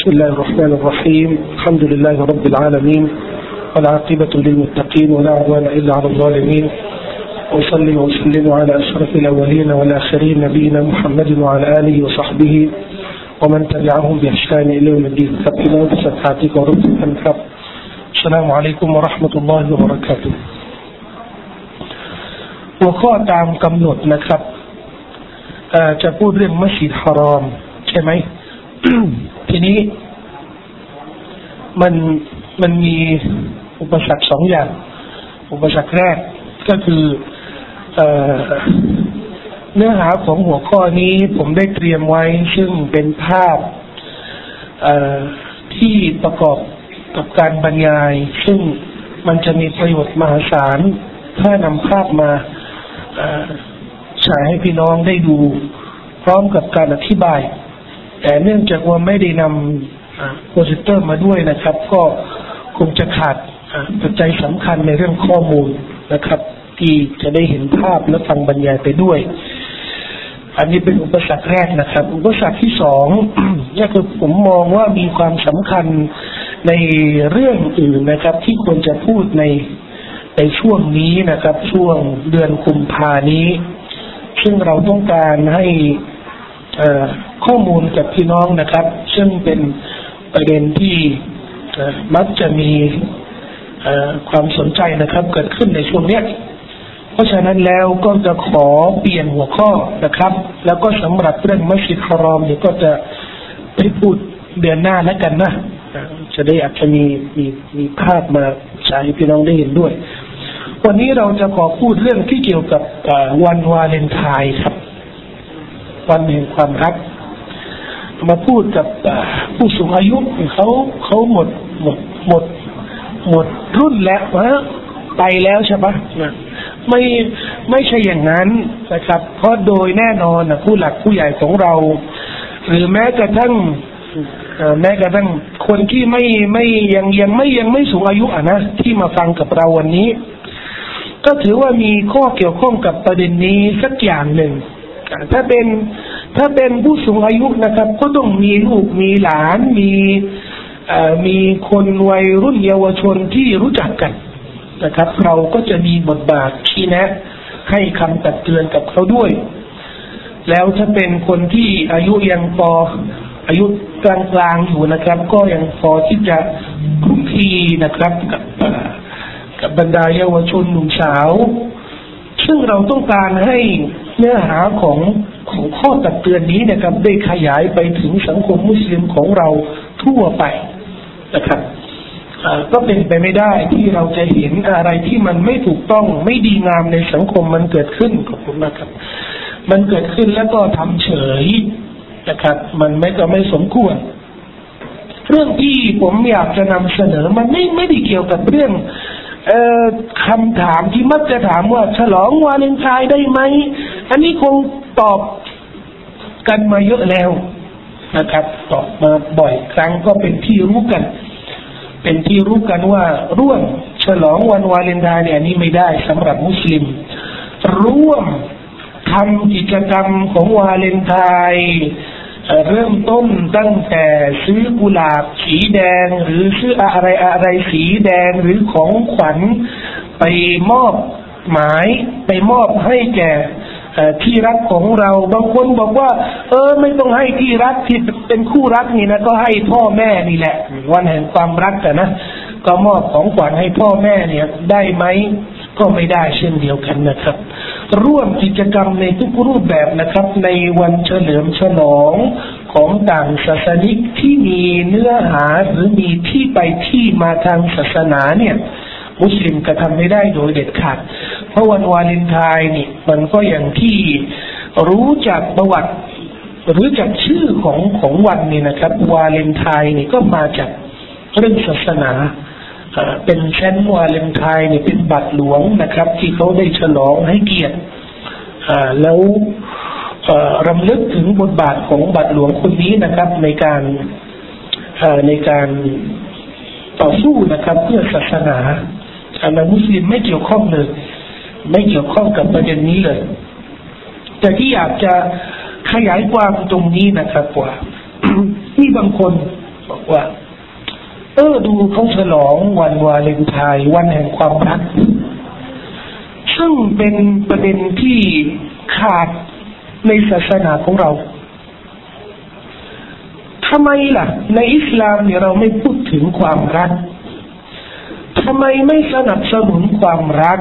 بسم الله الرحمن الرحيم الحمد لله رب العالمين والعاقبة للمتقين ولا عدوان إلا على الظالمين وصلي وسلم على أشرف الأولين والآخرين نبينا محمد وعلى آله وصحبه ومن تبعهم بإحسان إلى يوم الدين كبيرا بسطحاتك وربك الكرام السلام عليكم ورحمة الله وبركاته หัวข้อตามกำหนดนะครับจะพูดเรื่องมัสยิดฮารอมใช่ไหม ทีนี้มันมีอุปสรรคสองอย่างอุปสรรคแรกก็คือเนื้อหาของหัวข้อนี้ผมได้เตรียมไว้ซึ่งเป็นภาพที่ประกอบกับการบรรยายซึ่งมันจะมีประโยชน์มหาศาลถ้านำภาพมาฉายให้พี่น้องได้ดูพร้อมกับการอธิบายแต่เนื่องจากว่าไม่ได้นำโปรเจคเตอร์มาด้วยนะครับก็คงจะขาดปัจจัยสำคัญในเรื่องข้อมูลนะครับที่จะได้เห็นภาพและฟังบรรยายไปด้วยอันนี้เป็นอุปสรรคแรกนะครับอุปสรรคที่สอง นี่คือผมมองว่ามีความสำคัญในเรื่องอื่นนะครับที่ควรจะพูดในช่วงนี้นะครับช่วงเดือนกุมภานี้ซึ่งเราต้องการให้ข้อมูลกับพี่น้องนะครับซึ่งเป็นประเด็นที่มักจะมีความสนใจนะครับเกิดขึ้นในช่วงนี้เพราะฉะนั้นแล้วก็จะขอเปลี่ยนหัวข้อนะครับแล้วก็สำหรับเรื่องมัสยิดฮารอมเนี่ยก็จะได้พูดเดือนหน้าแล้วกันนะจะได้อาจจะมีภาพมาใช้พี่น้องได้เห็นด้วยวันนี้เราจะขอพูดเรื่องที่เกี่ยวกับวันวาเลนไทน์ครับวันแห่งความรักมาพูดกับผู้สูงอายุเขาหมดรุ่นแล้วไปแล้วใช่ปะไม่ใช่อย่างนั้นนะครับเพราะโดยแน่นอนผู้หลักผู้ใหญ่ของเราหรือแม้กระทั่งคนที่ยังไม่สูงอายุนะที่มาฟังกับเราวันนี้ก็ถือว่ามีข้อเกี่ยวข้องกับประเด็นนี้สักอย่างหนึ่งถ้าเป็นผู้สูงอายุนะครับก็ต้องมีลูกมีหลานมีคนวัยรุ่นเยาวชนที่รู้จักกันนะครับเราก็จะมีบทบาทชี้แนะให้คำตักเตือนกับเขาด้วยแล้วถ้าเป็นคนที่อายุยังพออายุกลางๆอยู่นะครับก็ยังพอที่จะคลุกคลีนะครับกับบรรดาเยาวชนหนุ่มสาวซึ่งเราต้องการให้เนื้อหาของข้อตักเตือนนี้นะครับได้ขยายไปถึงสังคมมุสลิมของเราทั่วไปนะครับก็เป็นไปไม่ได้ที่เราจะเห็นอะไรที่มันไม่ถูกต้องไม่ดีงามในสังคมมันเกิดขึ้นขอบคุณนะครับมันเกิดขึ้นแล้วก็ทำเฉยนะครับมันไม่สมควรเรื่องที่ผมอยากจะนำเสนอมันไม่ได้เกี่ยวกับเรื่องคำถามที่มักจะถามว่าฉลองวาเลนไทน์ได้ไหมอันนี้คงตอบกันมาเยอะแล้วนะครับตอบมาบ่อยครั้งก็เป็นที่รู้กันว่าร่วมฉลองวันวาเลนไทน์เนี่ยอันนี้ไม่ได้สำหรับมุสลิมร่วมทำกิจกรรมของวาเลนไทน์เริ่มต้นตั้งแต่ซื้อกุหลาบสีแดงหรือซื้ออะไรสีแดงหรือของขวัญไปมอบหมายไปมอบให้แก่ที่รักของเราบางคนบอกว่าไม่ต้องให้ที่รักที่เป็นคู่รักนี่นะก็ให้พ่อแม่นี่แหละวันแห่งความรักนะก็มอบของขวัญให้พ่อแม่เนี่ยได้ไหมก็ไม่ได้เช่นเดียวกันนะครับร่วมกิจกรรมในทุกรูปแบบนะครับในวันเฉลิมฉลองของต่างศาสนิกที่มีเนื้อหาหรือมีที่ไปที่มาทางศาสนาเนี่ยมุสลิมกระทำไม่ได้โดยเด็ดขาดเพราะวันวาเลนไทน์นี่มันก็อย่างที่รู้จักประวัติหรือจากชื่อของวันนี่นะครับวาเลนไทน์นี่ก็มาจากเรื่องศาสนาเป็นแชนวาเลนไทน์นี่เป็นบัตรหลวงนะครับที่เขาได้ฉลองให้เกียรติแล้วรำลึกถึงบทบาทของบัตรหลวงคนนี้นะครับในการต่อสู้นะครับเพื่อศาสนาและมุสลิมไม่เกี่ยวข้องเลยไม่เกี่ยวข้องกับประเด็นนี้เลยแต่ที่อยากจะขยายความตรงนี้นะครับว่า มีบางคนบอกว่าดูเขาฉลองวันวาเลนไทน์วันแห่งความรักซึ่งเป็นประเด็นที่ขาดในศาสนาของเราทำไมล่ะในอิสลามเนี่ยเราไม่พูดถึงความรักทำไมไม่สนับสนุนความรัก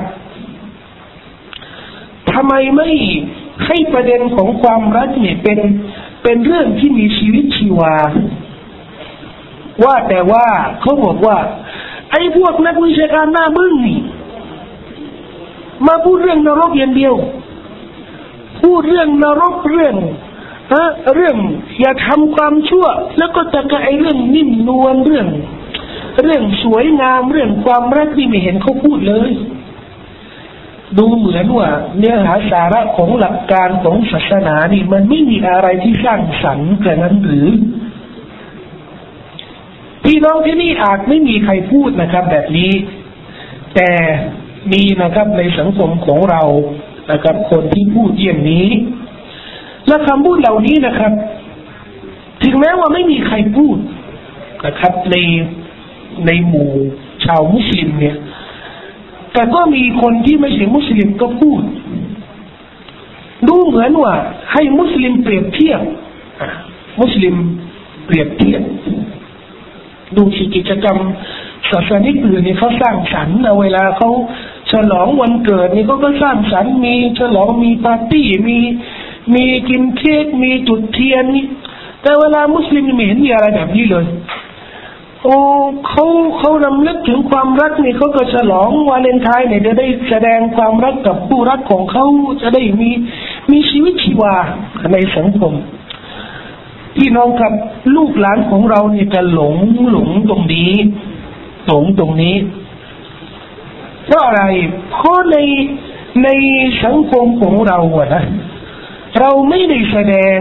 ทำไมไม่ให้ประเด็นของความรักเนี่ยเป็นเรื่องที่มีชีวิตชีวาว่าแต่ว่าเขาบอกว่าไอ้พวกนักวิชาการหน้าบึ้งนี่มาพูดเรื่องนรกอย่างเดียวพูดเรื่องนรกเรื่องอย่าทำความชั่วแล้วก็จะกระไอเรื่องนิ่มนวลเรื่องสวยงามเรื่องความรักที่ไม่เห็นเขาพูดเลยดูเหมือนว่าเนื้อหาสาระของหลักการของศาสนานี่มันไม่มีอะไรที่สร้างสรรค์กระนั้นหรือพี่น้องที่นี่อาจไม่มีใครพูดนะครับแบบนี้แต่มีนะครับในสังคมของเรานะครับคนที่พูดเยี่ยงนี้และคำพูดเหล่านี้นะครับถึงแม้ว่าไม่มีใครพูดนะครับในหมู่ชาวมุสลิมเนี่ยแต่ก็มีคนที่ไม่ใช่มุสลิมก็พูดดูเหมือนว่าให้มุสลิมเปรียบเทียบมุสลิมเปรียบเทียบดูกิจกรรมศาสนิกอื่นนี่เขาสร้างสรรค์นะเวลาเขาฉลองวันเกิดนี่เขาก็สร้างสรรค์มีฉลองมีปาร์ตี้มีกินเค้กมีจุดเทียนนี่แต่เวลามุสลิมไม่เห็นมีอะไรแบบนี้เลยเขารำลึกถึงความรักนี่เขาก็ฉลองวาเลนไทน์เนี่ยจะได้แสดงความรักกับผู้รักของเขาจะได้มีชีวิตชีวาในสังคมพี่น้องครับลูกหลานของเราเนี่ยจะหลงตรงนี้เพราะอะไรเพราะในสังคมของเราอะนะเราไม่ได้แสดง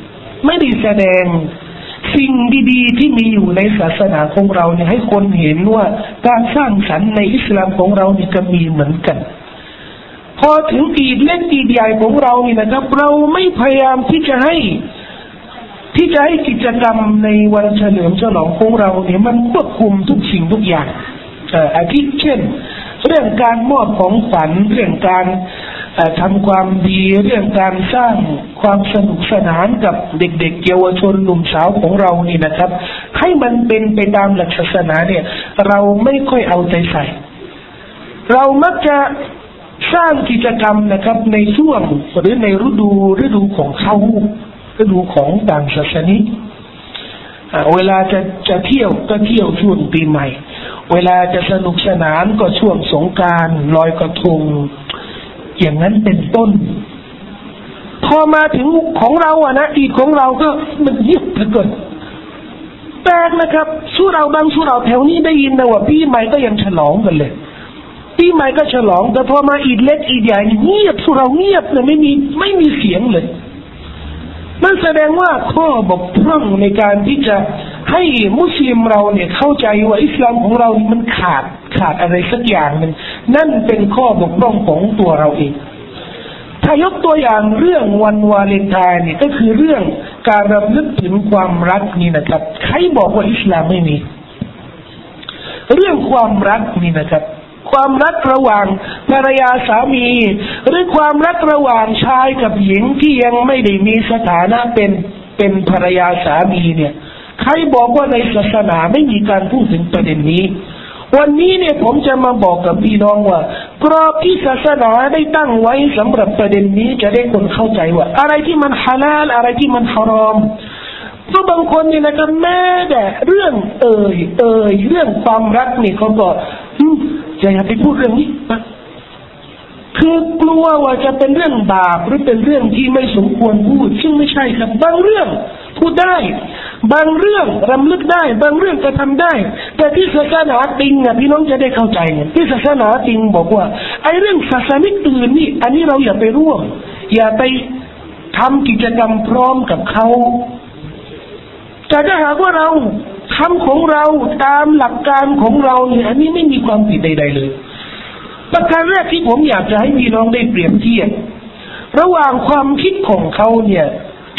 สิ่งดีๆที่มีอยู่ในศาสนาของเราเนี่ยให้คนเห็นว่าการสร้างสรรค์ในอิสลามของเราเนี่ยก็มีเหมือนกันพอถึงอีดเล็กอีดใหญ่ของเรานี่นะครับเราไม่พยายามที่จะให้กิจกรรมในวันเฉลิมฉลองของเราเนี่ยมันควบคุมทุกสิ่งทุกอย่างอาทิเช่นเรื่องการมอบของขวัญเรื่องการทำความดีเรื่องการสร้างความสนุกสนานกับเด็กๆเยาวชนหนุ่มสาวของเรานี่นะครับให้มันเป็นไปตามหลักศาสนาเนี่ยเราไม่ค่อยเอาใจใส่เรามักจะสร้างกิจกรรมนะครับในช่วงหรือในฤดูของเขาฤดูของต่างศาสนิกเวลาจะเที่ยวก็เที่ยวช่วงปีใหม่เวลาจะสนุกสนานก็ช่วงสงกรานต์ลอยกระทงอย่างนั้นเป็นต้นพอมาถึงของเราอะนะอีกของเราก็มันเงียบเหลือเกินแปลกนะครับสู้เราแถวนี้ได้ยินนะว่าปีใหม่ก็ยังฉลองกันเลยปีใหม่ก็ฉลองแต่พอมาอีดเล็กอีดใหญ่เงียบสู้เราเงียบเลยไม่มีเสียงเลยมันแสดงว่าข้อบกพร่องในการที่จะให้มุสลิมเราเนี่ยเข้าใจว่าอิสลามของเรามันขาดอะไรสักอย่างนึงนั่นเป็นข้อบกพร่องของตัวเราเองถ้ายกตัวอย่างเรื่องวันวาเลนไทน์เนี่ยก็คือเรื่องการรำลึกถึงความรักนี่นะครับใครบอกว่าอิสลามไม่มีเรื่องความรักนี่นะครับความรักระหว่างภรรยาสามีหรือความรักระหว่างชายกับหญิงที่ยังไม่ได้มีสถานะเป็นภรรยาสามีเนี่ยใครบอกว่าในศาสนาไม่มีการพูดถึงประเด็นนี้วันนี้เนี่ยผมจะมาบอกกับพี่น้องว่ากรอบที่ศาสนาได้ตั้งไว้สำหรับประเด็นนี้จะได้คนเข้าใจว่าอะไรที่มันฮาลาลอะไรที่มันฮารอมเพราะบางคนเนี่ยนะครับแม้แต่เรื่องเรื่องความรักนี่เขาก็อย่าไปพูดเรื่องนี้คือกลัวว่าจะเป็นเรื่องบาปหรือเป็นเรื่องที่ไม่สมควรพูดซึ่งไม่ใช่ครับบางเรื่องพูดได้บางเรื่องรำลึกได้บางเรื่องกระทำได้แต่ที่ศาสนาจริงพี่น้องจะได้เข้าใจที่ศาสนาจริงบอกว่าไอ้เรื่องศาสนาอื่นนี่อันนี้เราอย่าไปร่วมอย่าไปทำกิจกรรมพร้อมกับเขาแต่ถ้าหากว่าเราทำของเราตามหลักการของเราเนี่ยอันนี้ไม่มีความผิดใดๆเลยประการแรกที่ผมอยากจะให้พี่น้องได้เปรียบเทียบระหว่างความคิดของเขาเนี่ยท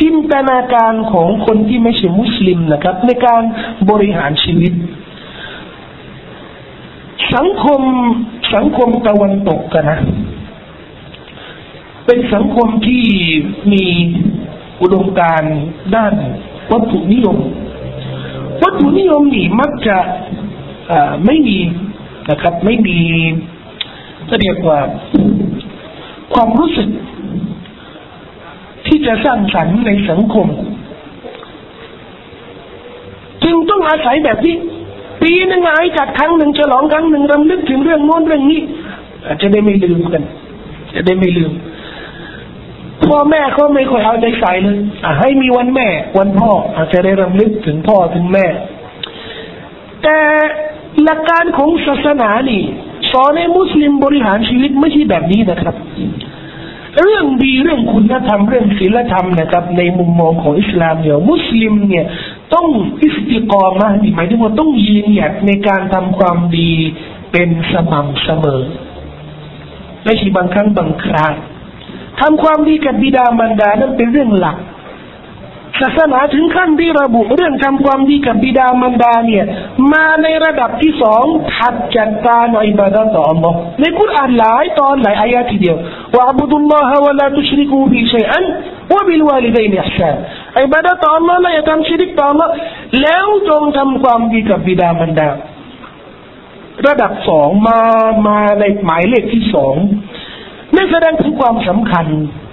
จินตนาการของคนที่ไม่ใช่มุสลิมนะครับในการบริหารชีวิตสังคมตะวันตกกันนะเป็นสังคมที่มีอุดมการณ์ด้านวัตถุนิยมนี่มักจะไม่มีนะครับไม่มีจะเรียกว่าความรู้สึกที่จะสร้างสรรค์ในสังคมจึงต้องอาศัยแบบนี้ปีหนึ่งจัดครั้งหนึ่งฉลองครั้งหนึ่งรำลึกถึงเรื่องโน้นเรื่องนี้จะได้ไม่ลืมกันจะได้ไม่ลืมพ่อแม่เขาไม่ค่อยเอาใจใส่เลยให้มีวันแม่วันพ่ออาจจะได้รำลึกถึงพ่อถึงแม่แต่หลักการของศาสนานี่สอนให้มุสลิมบริหารชีวิตไม่ใช่แบบนี้นะครับเรื่องดีเรื่องคุณธรรมเรื่องศีลธรรมนะครับในมุมมองของอิสลามเนี่ยมุสลิมเนี่ยต้องอิสติกอมะห์หมายถึงว่าต้องยืนหยัดในการทำความดีเป็นสม่ำเสมอไม่ใช่บางครั้งบางคราวทำความดีกับบิดามารดานั้นเป็นเรื่องหลักศาสนาถึงขั้นที่ระบุเรื่องทำความดีกับบิดามารดาเนี่ยมาในระดับที่สองถัดจากการอิบาดะห์ต่ออัลลอฮ์ในกุรอานหลายตอนหลายอายะทีเดียววะอับุดุลลอฮะวะลาตุชริกูบิชัยอันวะบิลวาลิดัยนิอิห์ซานอิบาดะห์ต่ออัลลอฮ์และอย่าทำชิริกต่ออัลลอฮ์แล้วจงทำความดีกับบิดามารดาระดับสองมาในหมายเลขที่สองนั่นแสดงถึงความสำคัญ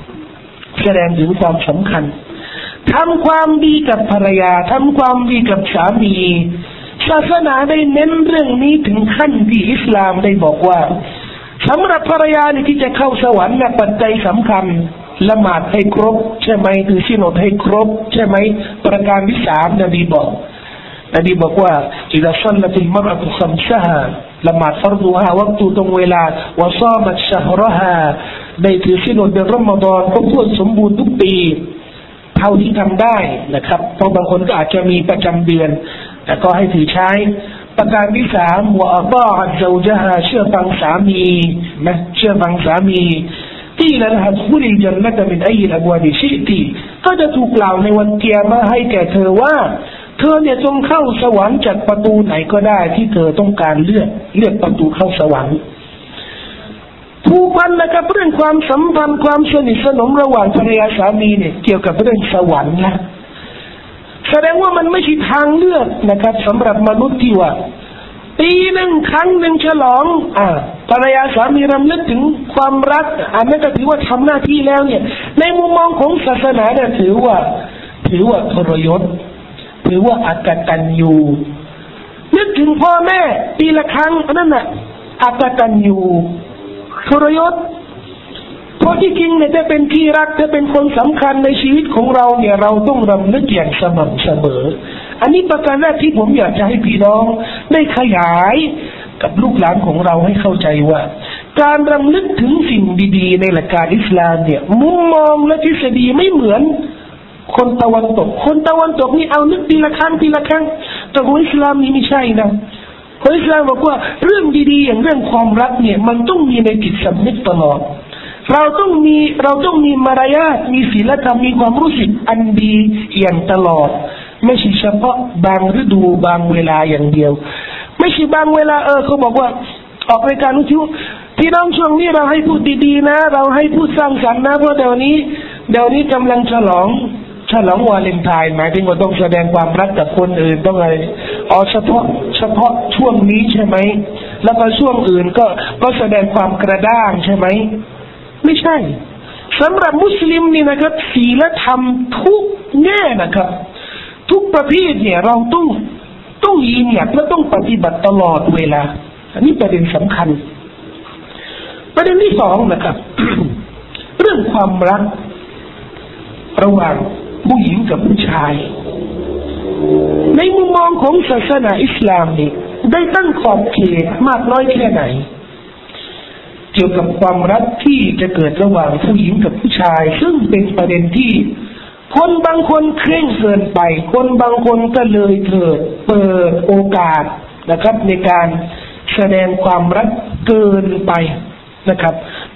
ทำความดีกับภรรยาทำความดีกับสามีศาสนาได้เน้นเรื่องนี้ถึงขั้นที่อิสลามได้บอกว่าสำหรับภรรยาที่จะเข้าสวรรค์เนี่ยปัจจัยสำคัญละหมาดให้ครบใช่ไหมถือศีลอดให้ครบใช่ไหมประการที่สามนบีบอกว่าอิดะซัลลัติลมะรอะตุคัมซะฮาละหมาดฟัรดุฮาวักตุตรงเวลาวะซามัตชะฮรฮาได้ถือศีลอดเดือนรอมฎอนครบถ้วนสมบูรณ์ทุกปีเท่าที่ทำได้นะครับเพราะบางคนก็อาจจะมีประจำเดือนแต่ก็ให้ถือใช้ประการที่สามวะอัฏออัตซอจฮาเชื่อฟังสามีนะเชื่อฟังสามีที่ละหัดคุลิจันนะตะมินอัยอับวาบิชิติก็จะถูกกล่าวในวันเกียรมาให้แก่เธอว่าเธอเนี่ยจงเข้าสวรรค์จากประตูไหนก็ได้ที่เธอต้องการเลือกประตูเข้าสวรรค์ผูกพันนะครับเรื่องความสัมพันธ์ความสนิทสนมระหว่างภรรยาสามีเนี่ยเกี่ยวกับเรื่องสวรรค์นะแสดงว่ามันไม่ใช่ทางเลือกนะครับสำหรับมนุษย์ที่ว่าปีหนึ่งครั้งหนึ่งฉลองภรรยาสามีรำลึกถึงความรักอันนั้นก็ถือว่าทำหน้าที่แล้วเนี่ยในมุมมองของศาสนาเนี่ยถือว่าทรยศถือว่าอกตัญญูนึกถึงพ่อแม่ปีละครั้งนั่นน่ะอกตัญญูทรยศเพราะที่จริงเนี่ยจะเป็นที่รักจะเป็นคนสำคัญในชีวิตของเราเนี่ยเราต้องรำลึกอย่างสม่ำเสมออันนี้ประการแรกที่ผมอยากจะให้พี่น้องได้ขยายกับลูกหลานของเราให้เข้าใจว่าการรำลึกถึงสิ่งดีๆในหลักการอิสลามเนี่ยมุมมองและทฤษฎีไม่เหมือนคนตะวันตกนี่เอานึกปีละครั้งแต่ของอิสลามนี่ไม่ใช่นะคนอิสลามบอกว่าเรื่องดีๆอย่างเรื่องความรักเนี่ยมันต้องมีในจิตสำนึกตลอดเราต้องมีมารยาทมีศีลธรรมมีความรู้สึกอันดีอย่างตลอดไม่ใช่เฉพาะบางฤดูบางเวลาอย่างเดียวไม่ใช่บางเวลาเขาบอกว่าออกรายการวิทยุพี่น้องช่วงนี้เราให้พูดดีๆนะเราให้พูดสร้างสรรค์นะเพราะเดี๋ยวนี้กำลังฉลองวาเลนไทน์หมายถึงว่าต้องแสดงความรักกับคนอื่นต้องอะไรเฉพาะช่วงนี้ใช่ไหมแล้วก็ช่วงอื่นก็แสดงความกระด้างใช่ไหมไม่ใช่สำหรับมุสลิมนี่นะครับศีลธรรมทุกแง่นะครับทุกประเภทเนี่ยเราต้องยืนหยัดและต้องปฏิบัติตลอดเวลาอันนี้ประเด็นสำคัญประเด็นที่สองนะครับ เรื่องความรักระหว่างผู้หญิงกับผู้ชายในมุมมองของศาสนาอิสลามนี่ได้ตั้งขอบเขตมากน้อยแค่ไหนเกี่ยวกับความรักที่จะเกิดระหว่างผู้หญิงกับผู้ชายซึ่งเป็นประเด็นที่คนบางคนเคร่งเกินไปคนบางคนก็เลยเปิดโอกาสนะครับในการแสดงความรักเกินไปนะครับ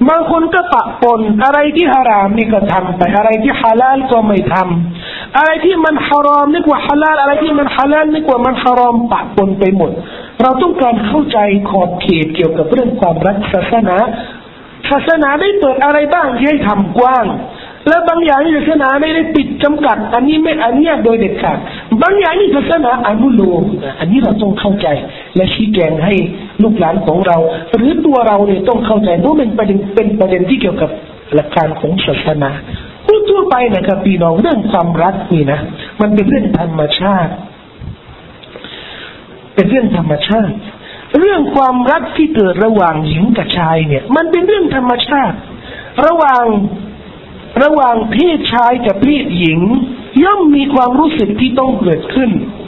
บางคนก็ปะปนอะไรที่ฮารามนี่ก็ทำไปอะไรที่ฮาลาลก็ไม่ทำอะไรที่มันฮารอมนึกว่าฮาลาลอะไรที่มันฮาลาลนึกว่ามันฮารอมปะปนไปหมดเราต้องการเข้าใจขอบเขตเกี่ยวกับเรื่องความรักศาสนาได้เปิดอะไรบ้างที่ให้ทำกว้างและบางอย่างศาสนาไม่ได้ปิดจำกัดอันนี้ไม่อนุญาตโดยเด็ดขาดบางอย่างศาสนาอนุโลมอันนี้เราต้องเข้าใจและชี้แจงให้ลูกหลานของเราหรือตัวเราเนี่ยต้องเข้าใจเพราะเป็นประเด็นที่เกี่ยวกับหลักการของศาสนาทั่วไปนะครับพี่น้องเรื่องความรักนี่นะมันเป็นเรื่องธรรมชาติเป็นเรื่องธรรมชาติเรื่องความรักที่เกิดระหว่างหญิงกับชายเนี่ยมันเป็นเรื่องธรรมชาติระหว่างเพศชายกับเพศหญิงย่อมมีความรู้สึกที่ต้องเกิดขึ้น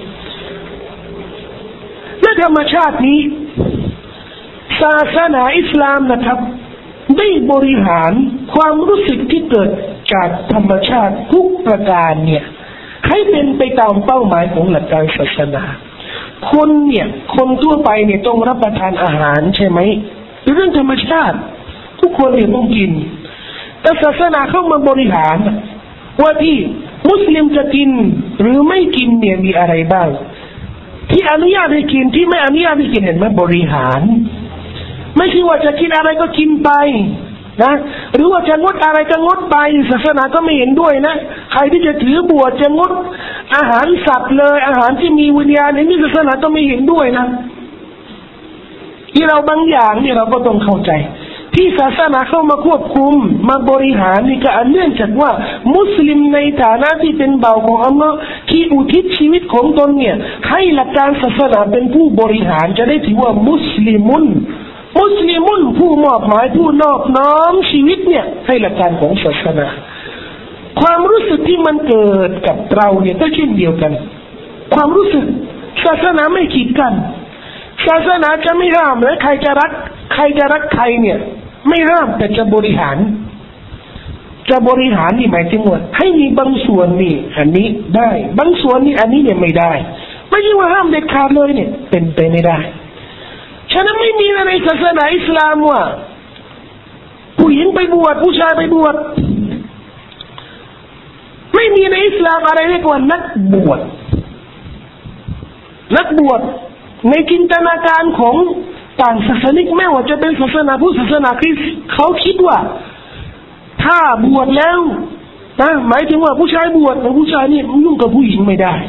และธรรมชาตินี้ศาสนาอิสลามนะครับได้บริหารความรู้สึกที่เกิดจากธรรมชาติทุกประการเนี่ยให้เป็นไปตามเป้าหมายของหลักการศาสนาคนทั่วไปเนี่ยต้องรับประทานอาหารใช่ไหมเรื่องธรรมชาติทุกคนเนี่ยต้องกินแต่ศาสนาเข้ามาบริหารว่าที่มุสลิมจะกินหรือไม่กินเนี่ยมีอะไรบ้างที่อนุญาตให้กินที่ไม่อนุญาตให้กินเห็นไหมบริหารไม่ใช่ว่าจะกินอะไรก็กินไปนะหรือว่าจะงดอะไรก็งดไปศาสนาก็ไม่เห็นด้วยนะใครที่จะถือบวชจะงดอาหารสัตว์เลยอาหารที่มีวิญญาณนี่ศาสนาก็ไม่เห็นด้วยนะที่เราบางอย่างนี่เราก็ต้องเข้าใจที่ศาสนาเข้ามาควบคุมมาบริหารนี่ก็เนื่องจากว่ามุสลิมในฐานะที่เป็นเบาของอัลลอฮ์ที่อุทิศชีวิตของตนเนี่ยให้หลักการศาสนาเป็นผู้บริหารจะได้ถือว่ามุสลิมุนผู้มอบหมายผู้นอบน้อมชีวิตเนี่ยให้หลักการของศาสนาความรู้สึกที่มันเกิดกับเราเนี่ยก็เช่นเดียวกันความรู้สึกศาสนาไม่กีดกันศาสนาจะไม่ห้ามและใครจะรักใครเนี่ยไม่ห้ามแต่จะบริหารนี่หมายถึงว่าให้มีบางส่วนนี่อันนี้ได้บางส่วนนี่อันนี้เนี่ยไม่ได้ไม่ใช่ว่าห้ามเด็ดขาดเลยเนี่ยเป็นไปไม่ได้ฉะนั้นไม่มีในศาสนาอิสลามว่าผู้หญิงไปบวชผู้ชายไปบวชไม่มีในอิสลามอะไรเรียกว่านักบวชในจินตนาการของต่างศาสนิกแม้ว่าจะเป็นศาสนาพุทธศาสนาคริสต์เขาคิดว่าถ้าบวชแล้วนะหมายถึงว่าผู้ชายบวชผู้ชายนี่ยุ่งกับผู้หญิงไม่ได้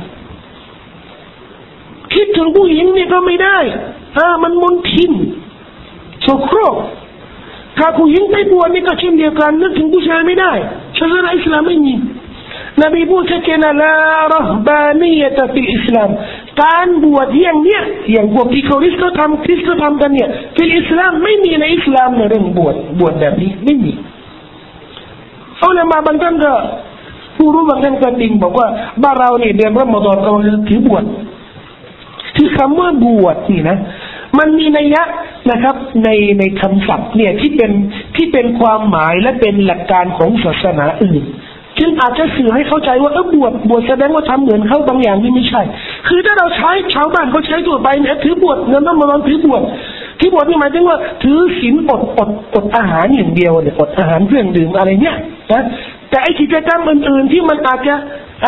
คิดถึงผู้หญิงนี่ก็ไม่ได้มันมนทินโสโครกถ้าผู้หญิงไปบวชนี่ก็เช่นเดียวกันนึกถึงผู้ชายไม่ได้ศาสนาอิสลามไม่มีนบีพูดชัดเจนลาเราะบานียะตะฟิลอิสลามการบวชอย่างเนี้ยอย่างพวกที่คริสต์ทำกันเนี่ยในอิสลามไม่มีในอิสลามเรื่องบวชแบบนี้ไม่มีเอาละมาบางท่านก็ผู้รู้บางท่านก็ติงบอกว่าบ้านเราเนี่ยเดือนรอมฎอนเราถือบวชที่คำว่าบวชนี่นะมันมีนัยยะนะครับในคำศัพท์เนี่ยที่เป็นความหมายและเป็นหลักการของศาสนาอื่นจึงอาจจะสื่อให้เข้าใจว่าบวชแสดงว่าทำเหมือนเขาบางอย่างนี่ไม่ใช่คือถ้าเราใช้ชาวบ้านเขาใช้ทั่วไปเนี่ยถือบวชเงินต้องมาลองถือบวชนี่หมายถึงว่าถือศีลอดอาหารอย่างเดียวเนี่ยอดอาหารเครื่องดื่มอะไรเนี่ยนะแต่ไอ้กิจกรรมอื่นๆที่มันอาจจะ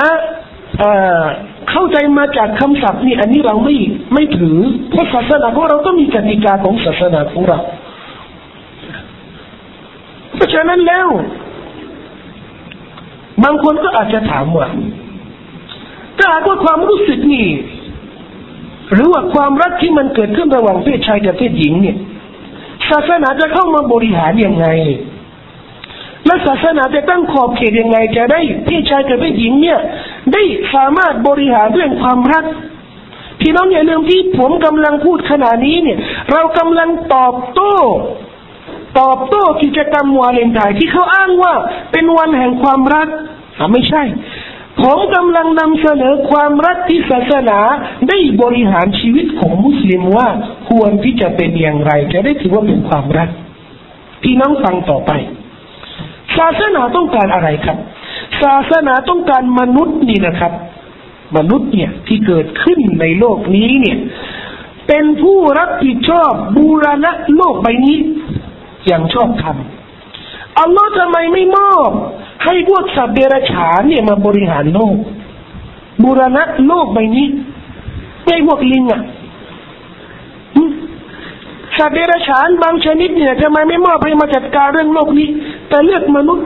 เข้าใจมาจากคำศัพท์นี่อันนี้เราไม่ถือเพราะศาสนาของเราก็มีกติกาของศาสนาของเราเพราะฉะนั้นแล้วบางคนก็อาจจะถามว่าถ้าหากว่าความรู้สึกนี่หรือว่าความรักที่มันเกิดขึ้นระหว่างเพศชายกับเพศหญิงเนี่ยศาสนาจะเข้ามาบริหารยังไงและศาสนาจะตั้งขอบเขตยังไงจะได้เพศชายกับเพศหญิงเนี่ยได้สามารถบริหารเรื่องความรักพี่น้องอย่าลืมที่ผมกำลังพูดขณะนี้เนี่ยเรากำลังตอบโต้กิจกรรมวาเลนไทน์ที่เขาอ้างว่าเป็นวันแห่งความรักไม่ใช่ผมกำลังนำเสนอความรักที่ศาสนาได้บริหารชีวิตของมุสลิมว่าควรที่จะเป็นอย่างไรจะได้ถือว่าเป็นความรักพี่น้องฟังต่อไปศาสนาต้องการอะไรครับศาสนาต้องการมนุษย์นี่นะครับมนุษย์เนี่ยที่เกิดขึ้นในโลกนี้เนี่ยเป็นผู้รับผิดชอบบูรณะโลกใบนี้อย่างชอบธรรมอัลลอฮ์ทำไมไม่มอบให้พวกสัตว์เดรัจฉานเนี่ยมาบริหารโลกบูรณะโลกใบนี้ไม่พวกลิงอ่ะสัตว์เดรัจฉานบางชนิดเนี่ยทำไมไม่มอบให้มาจัดการเรื่องโลกนี้แต่เลือกมนุษย์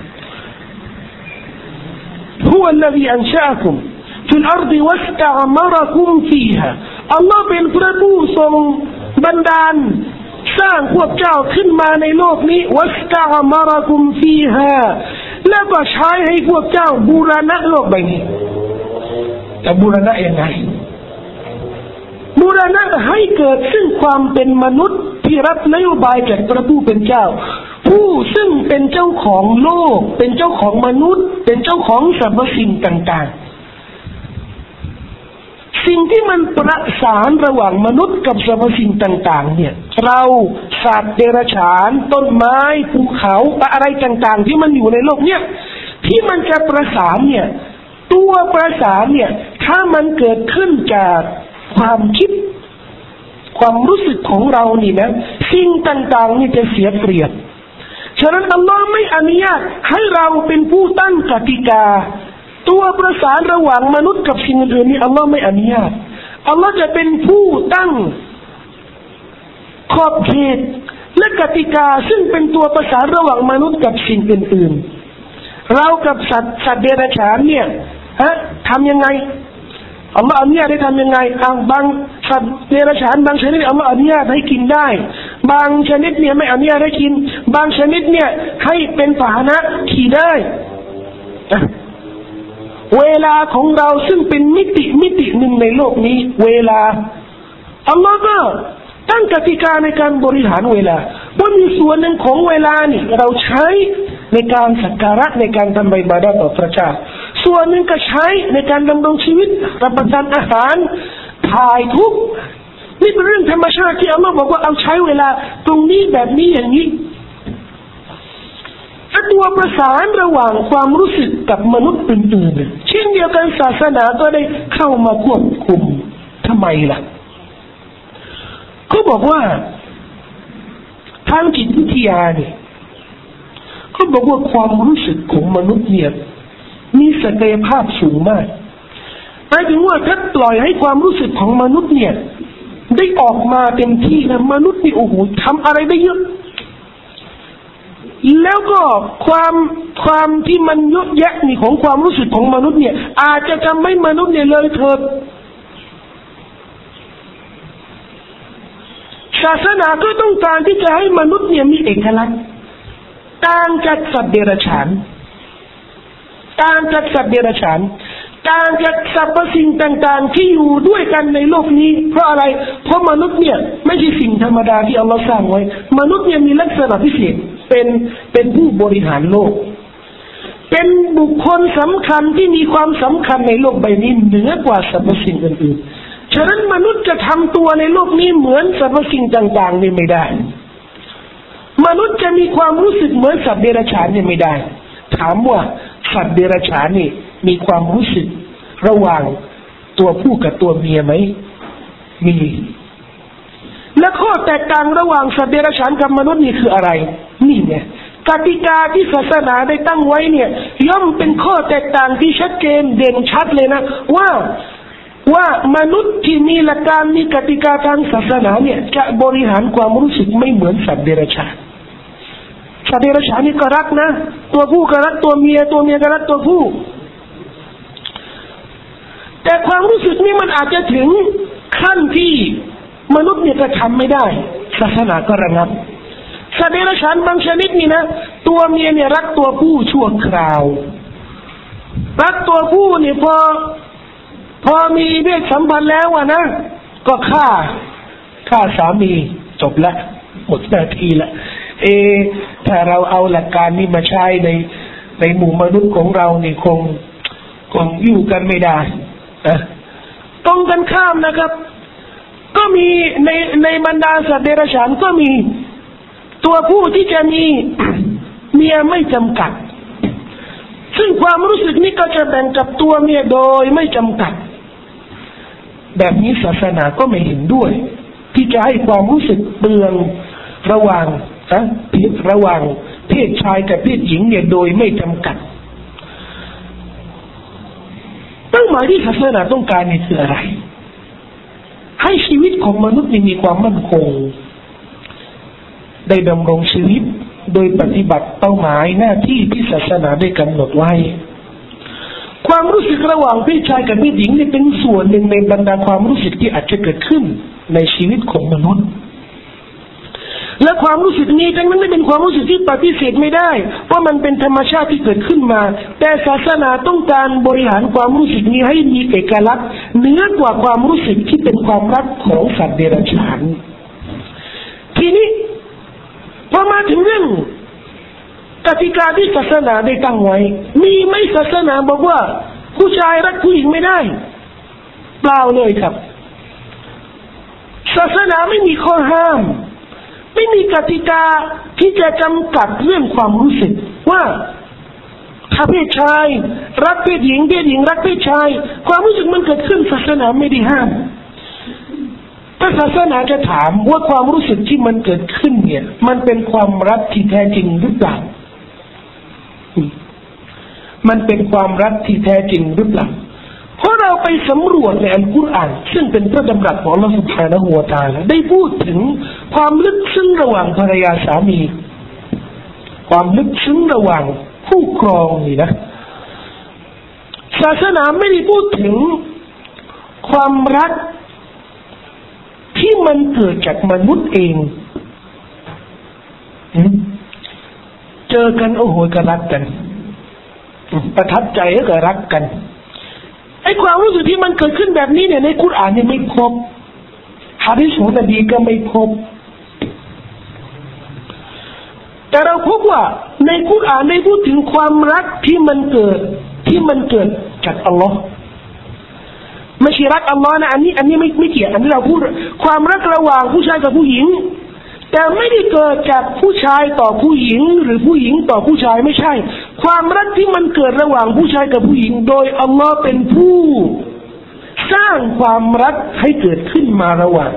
هو الذي أنشأكم في الأرض واستعمركم فيها อัลลอฮ์เป็นพระผู้ทรงบันดาลสร้างพวกเจ้าขึ้นมาในโลกนี้วัสตะมารกุมฟีฮาและก็ใช้ให้พวกเจ้าบูรณะโลกใบนี้แต่บูรณะยังไงบูรณะให้เกิดซึ่งความเป็นมนุษย์ที่รับนโยบายจากพระผู้เป็นเจ้าผู้ซึ่งเป็นเจ้าของโลกเป็นเจ้าของมนุษย์เป็นเจ้าของสรรพสิ่งต่างๆสิ่งที่มันประสานระหว่างมนุษย์กับสรรพสิ่งต่างๆเนี่ยเราสัตว์เดรัจฉานต้นไม้ภูเขาอะไรต่างๆที่มันอยู่ในโลกเนี่ยที่มันจะประสานเนี่ยตัวประสานเนี่ยถ้ามันเกิดขึ้นจากความคิดความรู้สึกของเรานี่นะสิ่งต่างๆนี่จะเสียเปรียบฉะนั้นอัลลอฮ์ไม่อนุญาตให้เราเป็นผู้ตั้งกติกาตัวประสานระหว่างมนุษย์กับสิ่งอื่นนี่อัลลอฮ์ไม่อนุญาตอัลลอฮ์จะเป็นผู้ตั้งขอบเขตและกติกาซึ่งเป็นตัวประสานระหว่างมนุษย์กับสิ่งอื่นๆเรากับสัตว์เดรัจฉานเนี่ยทำยังไงอัลลอฮ์อนุญาตให้ทำยังไงบางสัตว์เดรัจฉานบางชนิดอัลลอฮ์อนุญาตให้กินได้บางชนิดเนี่ยไม่อนุญาตให้กินบางชนิดเนี่ยให้เป็นพาหนะขี่ได้เวลาของเราซึ่งเป็นมิติหนึ่งในโลกนี้เวลาอัลลอฮ์ก็ตั้งกติกาในการบริหารเวลาว่ามีส่วนหนึ่งของเวลานี่เราใช้ในการสักการะในการทำอิบาดะห์ต่อพระเจ้าส่วนหนึ่งก็ใช้ในการดำรงชีวิตรับประทานอาหารถ่ายทุกข์นี่เป็นเรื่องธรรมชาติที่อัลลอฮ์บอกว่าเอาใช้เวลาตรงนี้แบบนี้อย่างนี้ตัวประสานระหว่างความรู้สึกกับมนุษย์อื่นๆเช่นเดียวกันศาสนาก็ได้เข้ามาควบคุมทำไมล่ะเขาบอกว่าทางจิตวิทยาเนี่ยเขาบอกว่าความรู้สึกของมนุษย์เนี่ยมีศักยภาพสูงมากหมายถึงว่าถ้าปล่อยให้ความรู้สึกของมนุษย์เนี่ยได้ออกมาเต็มที่นะมนุษย์นี่โอ้โหทำอะไรได้เยอะแล้วก็ความที่มันเยอะแยะนี่ของความรู้สึกของมนุษย์เนี่ยอาจจะทำให้มนุษย์เนี่ยเลยเถิดศาสนาก็ต้องการที่จะให้มนุษย์เนี่ยมีเอกลักษณ์ต่างจากสัตว์เดรัจฉานต่างจากสรรพสิ่งต่างๆที่อยู่ด้วยกันในโลกนี้เพราะอะไรเพราะมนุษย์เนี่ยไม่ใช่สิ่งธรรมดาที่อัลลอฮ์สร้างไว้มนุษย์เนี่ยมีลักษณะพิเศษเป็นผู้บริหารโลกเป็นบุคคลสำคัญที่มีความสำคัญในโลกใบนี้เหนือกว่าสรรพสิ่งอื่นๆฉะนั้นมนุษย์จะทำตัวในโลกนี้เหมือนสรรพสิ่งต่างๆนี่ไม่ได้มนุษย์จะมีความรู้สึกเหมือนสัตว์เดรัจฉานเนี่ยไม่ได้ถามว่าสัตว์เดรัจฉานนี่มีความรู้สึกระหว่างตัวผู้กับตัวเมียไหมมีและข้อแตกต่างระหว่างสัตว์เดรัจฉานกับมนุษย์นี่คืออะไรนี่ไงกติกาที่ศาสนาได้ตั้งไว้เนี่ยย่อมเป็นข้อแตกต่างที่ชัดเจนเด่นชัดเลยนะว่ามนุษย์ที่มีหลักการมีกติกาทางศาสนาเนี่ยจะบริหารความรู้สึกไม่เหมือนสัตว์เดรัจฉานสัตว์เดรัจฉานนี่ก็รักนะตัวผู้ก็รักตัวเมียก็รักตัวผู้แต่ความรู้สึกนี่มันอาจจะถึงขั้นที่มนุษย์เนี่ยจะทำไม่ได้ศาสนาก็ระงับสัตว์เดรัจฉานบางชนิดนี่นะตัวเมียเนี่ยรักตัวผู้ชั่วคราวรักตัวผู้เนี่ยพอมีเพศสัมพันธ์แล้วนะก็ฆ่าสามีจบละหมดหน้าที่ละถ้าเราเอาหลักการนี้มาใช้ในหมู่มนุษย์ของเรานี่คงอยู่กันไม่ได้ตรงกันข้ามนะครับก็มีในบรรดาสัตว์เดรัจฉานก็มีตัวผู้ที่จะมีเมียไม่จำกัดซึ่งความรู้สึกนี้ก็จะแบ่งกับตัวเมียโดยไม่จำกัดแบบนี้ศาสนาก็ไม่เห็นด้วยที่จะให้ความรู้สึกเปลืองระหว่างเพศชายกับเพศหญิงเนี่ยโดยไม่จำกัดเป้าหมายที่ศาสนาต้องการนี่คืออะไรให้ชีวิตของมนุษย์มีความมั่นคงได้ดำรงชีวิตโดยปฏิบัติเป้าหมายหน้าที่ที่ศาสนาได้กำหนดไว้ความรู้สึกระหว่างเพศชายกับเพศหญิงนี่เป็นส่วนหนึ่งในบรรดาความรู้สึกที่อาจจะเกิดขึ้นในชีวิตของมนุษย์และความรู้สึกนี้ทั้งนั้นไม่เป็นความรู้สึกที่ปฏิเสธไม่ได้เพราะมันเป็นธรรมชาติที่เกิดขึ้นมาแต่ศาสนาต้องการบริหารความรู้สึกนี้ให้มีเอกลักษณ์เหนือกว่าความรู้สึกที่เป็นความรักของสัตว์เดรัจฉานทีนี้พอมาถึงเรื่องกติกาที่ศาสนาได้ตั้งไว้มีไหมศาสนาบอกว่าผู้ชายรักผู้หญิงไม่ได้เปล่าเลยครับศาสนาไม่มีข้อห้ามไม่มีกติกาที่จะจำกัดเรื่องความรู้สึกว่าถ้าเพศชายรักเพศหญิงเพศหญิงรักเพศชายความรู้สึกมันเกิดขึ้นศาสนาไม่ได้ห้ามถ้าศาสนาจะถามว่าความรู้สึกที่มันเกิดขึ้นเนี่ยมันเป็นความรักที่แท้จริงหรือเปล่ามันเป็นความรักที่แท้จริงหรือเปล่าเพราะเราไปสำรวจในอัลกุรอานซึ่งเป็นพระดำรัสของอัลเลาะห์ซุบฮานะฮูวะตะอาลาได้พูดถึงความลึกซึ้งระหว่างภรรยาสามีความลึกซึ้งระหว่างคู่ครองนี่นะศาสนาไม่ได้พูดถึงความรักที่มันเกิดจากมนุษย์เองเจอกันโอ้โหก็รักกันประทับใจก็รักกันไอ้ความรู้สึกที่มันเกิดขึ้นแบบนี้เนี่ยในกุรอานเนี่ยไม่พบหะดีษของนบีก็ไม่พบแต่เราพบว่าในกุรอานได้พูดถึงความรักที่มันเกิดจากอัลลอฮ์ไม่ใช่รักอัลลอฮ์นะอันนี้ไม่เกี่ยวอันนี้เราพูดความรักระหว่างผู้ชายกับผู้หญิงแต่ไม่ได้เกิดจากผู้ชายต่อผู้หญิงหรือผู้หญิงต่อผู้ชายไม่ใช่ความรักที่มันเกิดระหว่างผู้ชายกับผู้หญิงโดยอัลลอฮ์เป็นผู้สร้างความรักให้เกิดขึ้นมาระหว่าง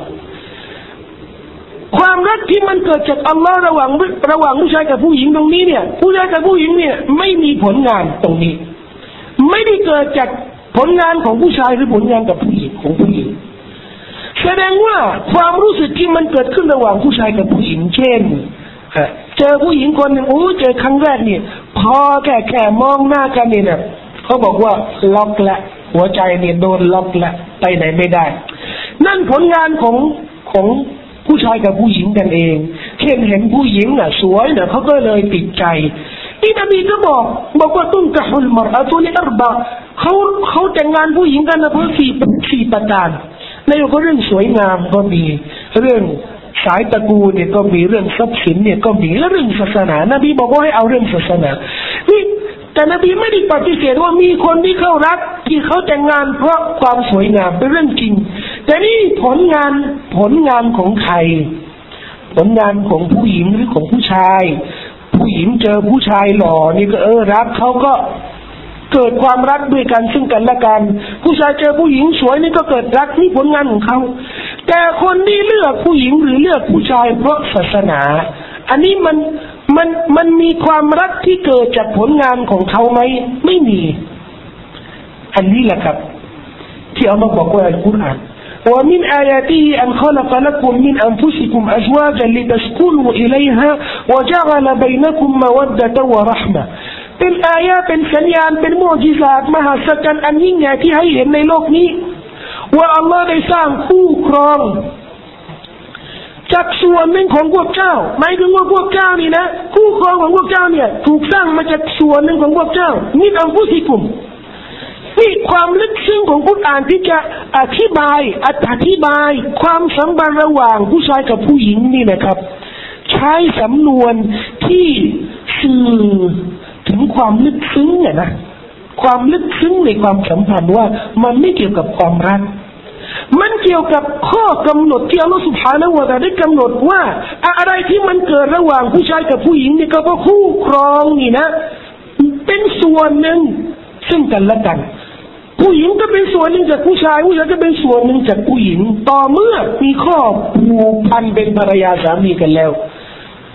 ความรักที่มันเกิดจากอัลลอฮ์ระหว่างผู้ชายกับผู้หญิงตรงนี้เนี่ยผู้ชายกับผู้หญิงเนี่ยไม่มีผลงานตรงนี้ไม่ได้เกิดจากผลงานของผู้ชายหรือผลงานกับผู้หญิงของผู้หญิงแสดงว่าความรู้สึกที่มันเกิดขึ้นระหว่างผู้ชายกับผู้หญิงเช่นเจอผู้หญิงคนหนึ่งเจอครั้งแรกเนี่ยพอแค่มองหน้ากันเนี่ยนะเขาบอกว่าล็อกละหัวใจเนี่ยโดนล็อกละไปไหนไม่ได้นั่นผลงานของผู้ชายกับผู้หญิงกันเองเช่นเห็นผู้หญิงน่ะสวยน่ะเขาก็เลยติดใจที่นบีก็บอกว่าตุ้งกะฮุลมารอะตุลิอัรบะเขาแต่งงานผู้หญิงกันนะเพราะสี่ประการในเรื่องสวยงามก็มีเรื่องสายตระกูลเนี่ยก็มีเรื่องทรัพย์สินเนี่ยก็มีและเรื่องศาสนานบีบอกว่าให้เอาเรื่องศาสนานี่แต่นบีไม่ได้ปฏิเสธว่ามีคนที่เขารักที่เขาแต่งงานเพราะความสวยงามเป็นเรื่องจริงแต่นี่ผลงานของใครผลงานของผู้หญิงหรือของผู้ชายผู้หญิงเจอผู้ชายหล่อนี่ก็รักเขาก็เกิดความรักด้วยกันซึ่งกันและกันผู้ชายเจอผู้หญิงสวยนี่ก็เกิดรักนี่ผลงานของเขาแต่คนที่เลือกผู้หญิงหรือเลือกผู้ชายเพราะศาสนาอันนี้มันมีความรักที่เกิดจากผลงานของเขาไหมไม่มีอันนี้แหละครับที่อัลลอฮฺบอกว่าในกุรอานومن آياته أن خلق لكم من أنفسكم أزواجا لتسكنوا إليها وجعل بينكم مودة ورحمة เป็นอายะเป็นสัญญาณเป็นมุอ์ญิซาตมหัศจรรย์อันยิ่งใหญ่ที่ให้เห็นในโลกนี้ว่าอัลลอฮฺได้สร้างคู่ครองจากส่วนหนึ่งของพวกเจ้าหมายถึงว่าพวกเจ้านี่นะคู่ครองของพวกเจ้าเนี่ยถูกสร้างมาจากส่วนหนึ่งของพวกเจ้ามินอันฟุซิกุมนี่ความลึกซึ้งของกุรอานที่จะอธิบายความสัมพันธ์ระหว่างผู้ชายกับผู้หญิงนี่นะครับใช้สำนวนที่สื่อถึงความลึกซึ้งเนี่ยนะความลึกซึ้งในความสัมพันธ์ว่ามันไม่เกี่ยวกับความรักมันเกี่ยวกับข้อกำหนดที่อัลลอฮฺซุบฮานะฮูวะตะอาลาได้กำหนดว่าอะไรที่มันเกิดระหว่างผู้ชายกับผู้หญิงนี่ก็เพราะคู่ครองนี่นะเป็นส่วนหนึ่งซึ่งกันและกันผู้หญิงก็เป็นส่วนหนึ่งจากผู้ชายผู้ชายก็เป็นส่วนหนึ่งจากผู้หญิงต่อเมื่อมีข้อผูกพันเป็นภรรยาสามีกันแล้ว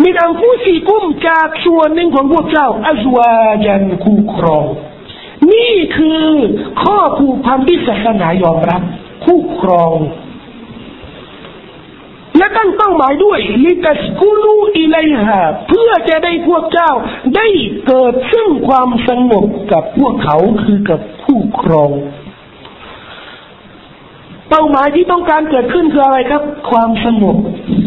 มินอันฟุซิกุมจากส่วนหนึ่งของพวกเจ้าอัซวาจันคู่ครองนี่คือข้อผูกพันที่ศาสนายอมรับคู่ครองและตั้งเป้าหมายด้วยลิตัสกุลูอิลัยฮาเพื่อจะได้พวกเจ้าได้เกิดซึ่งความสงบกับพวกเขาคือกับคู่ครองเป้าหมายที่ต้องการเกิดขึ้นคืออะไรครับความสงบ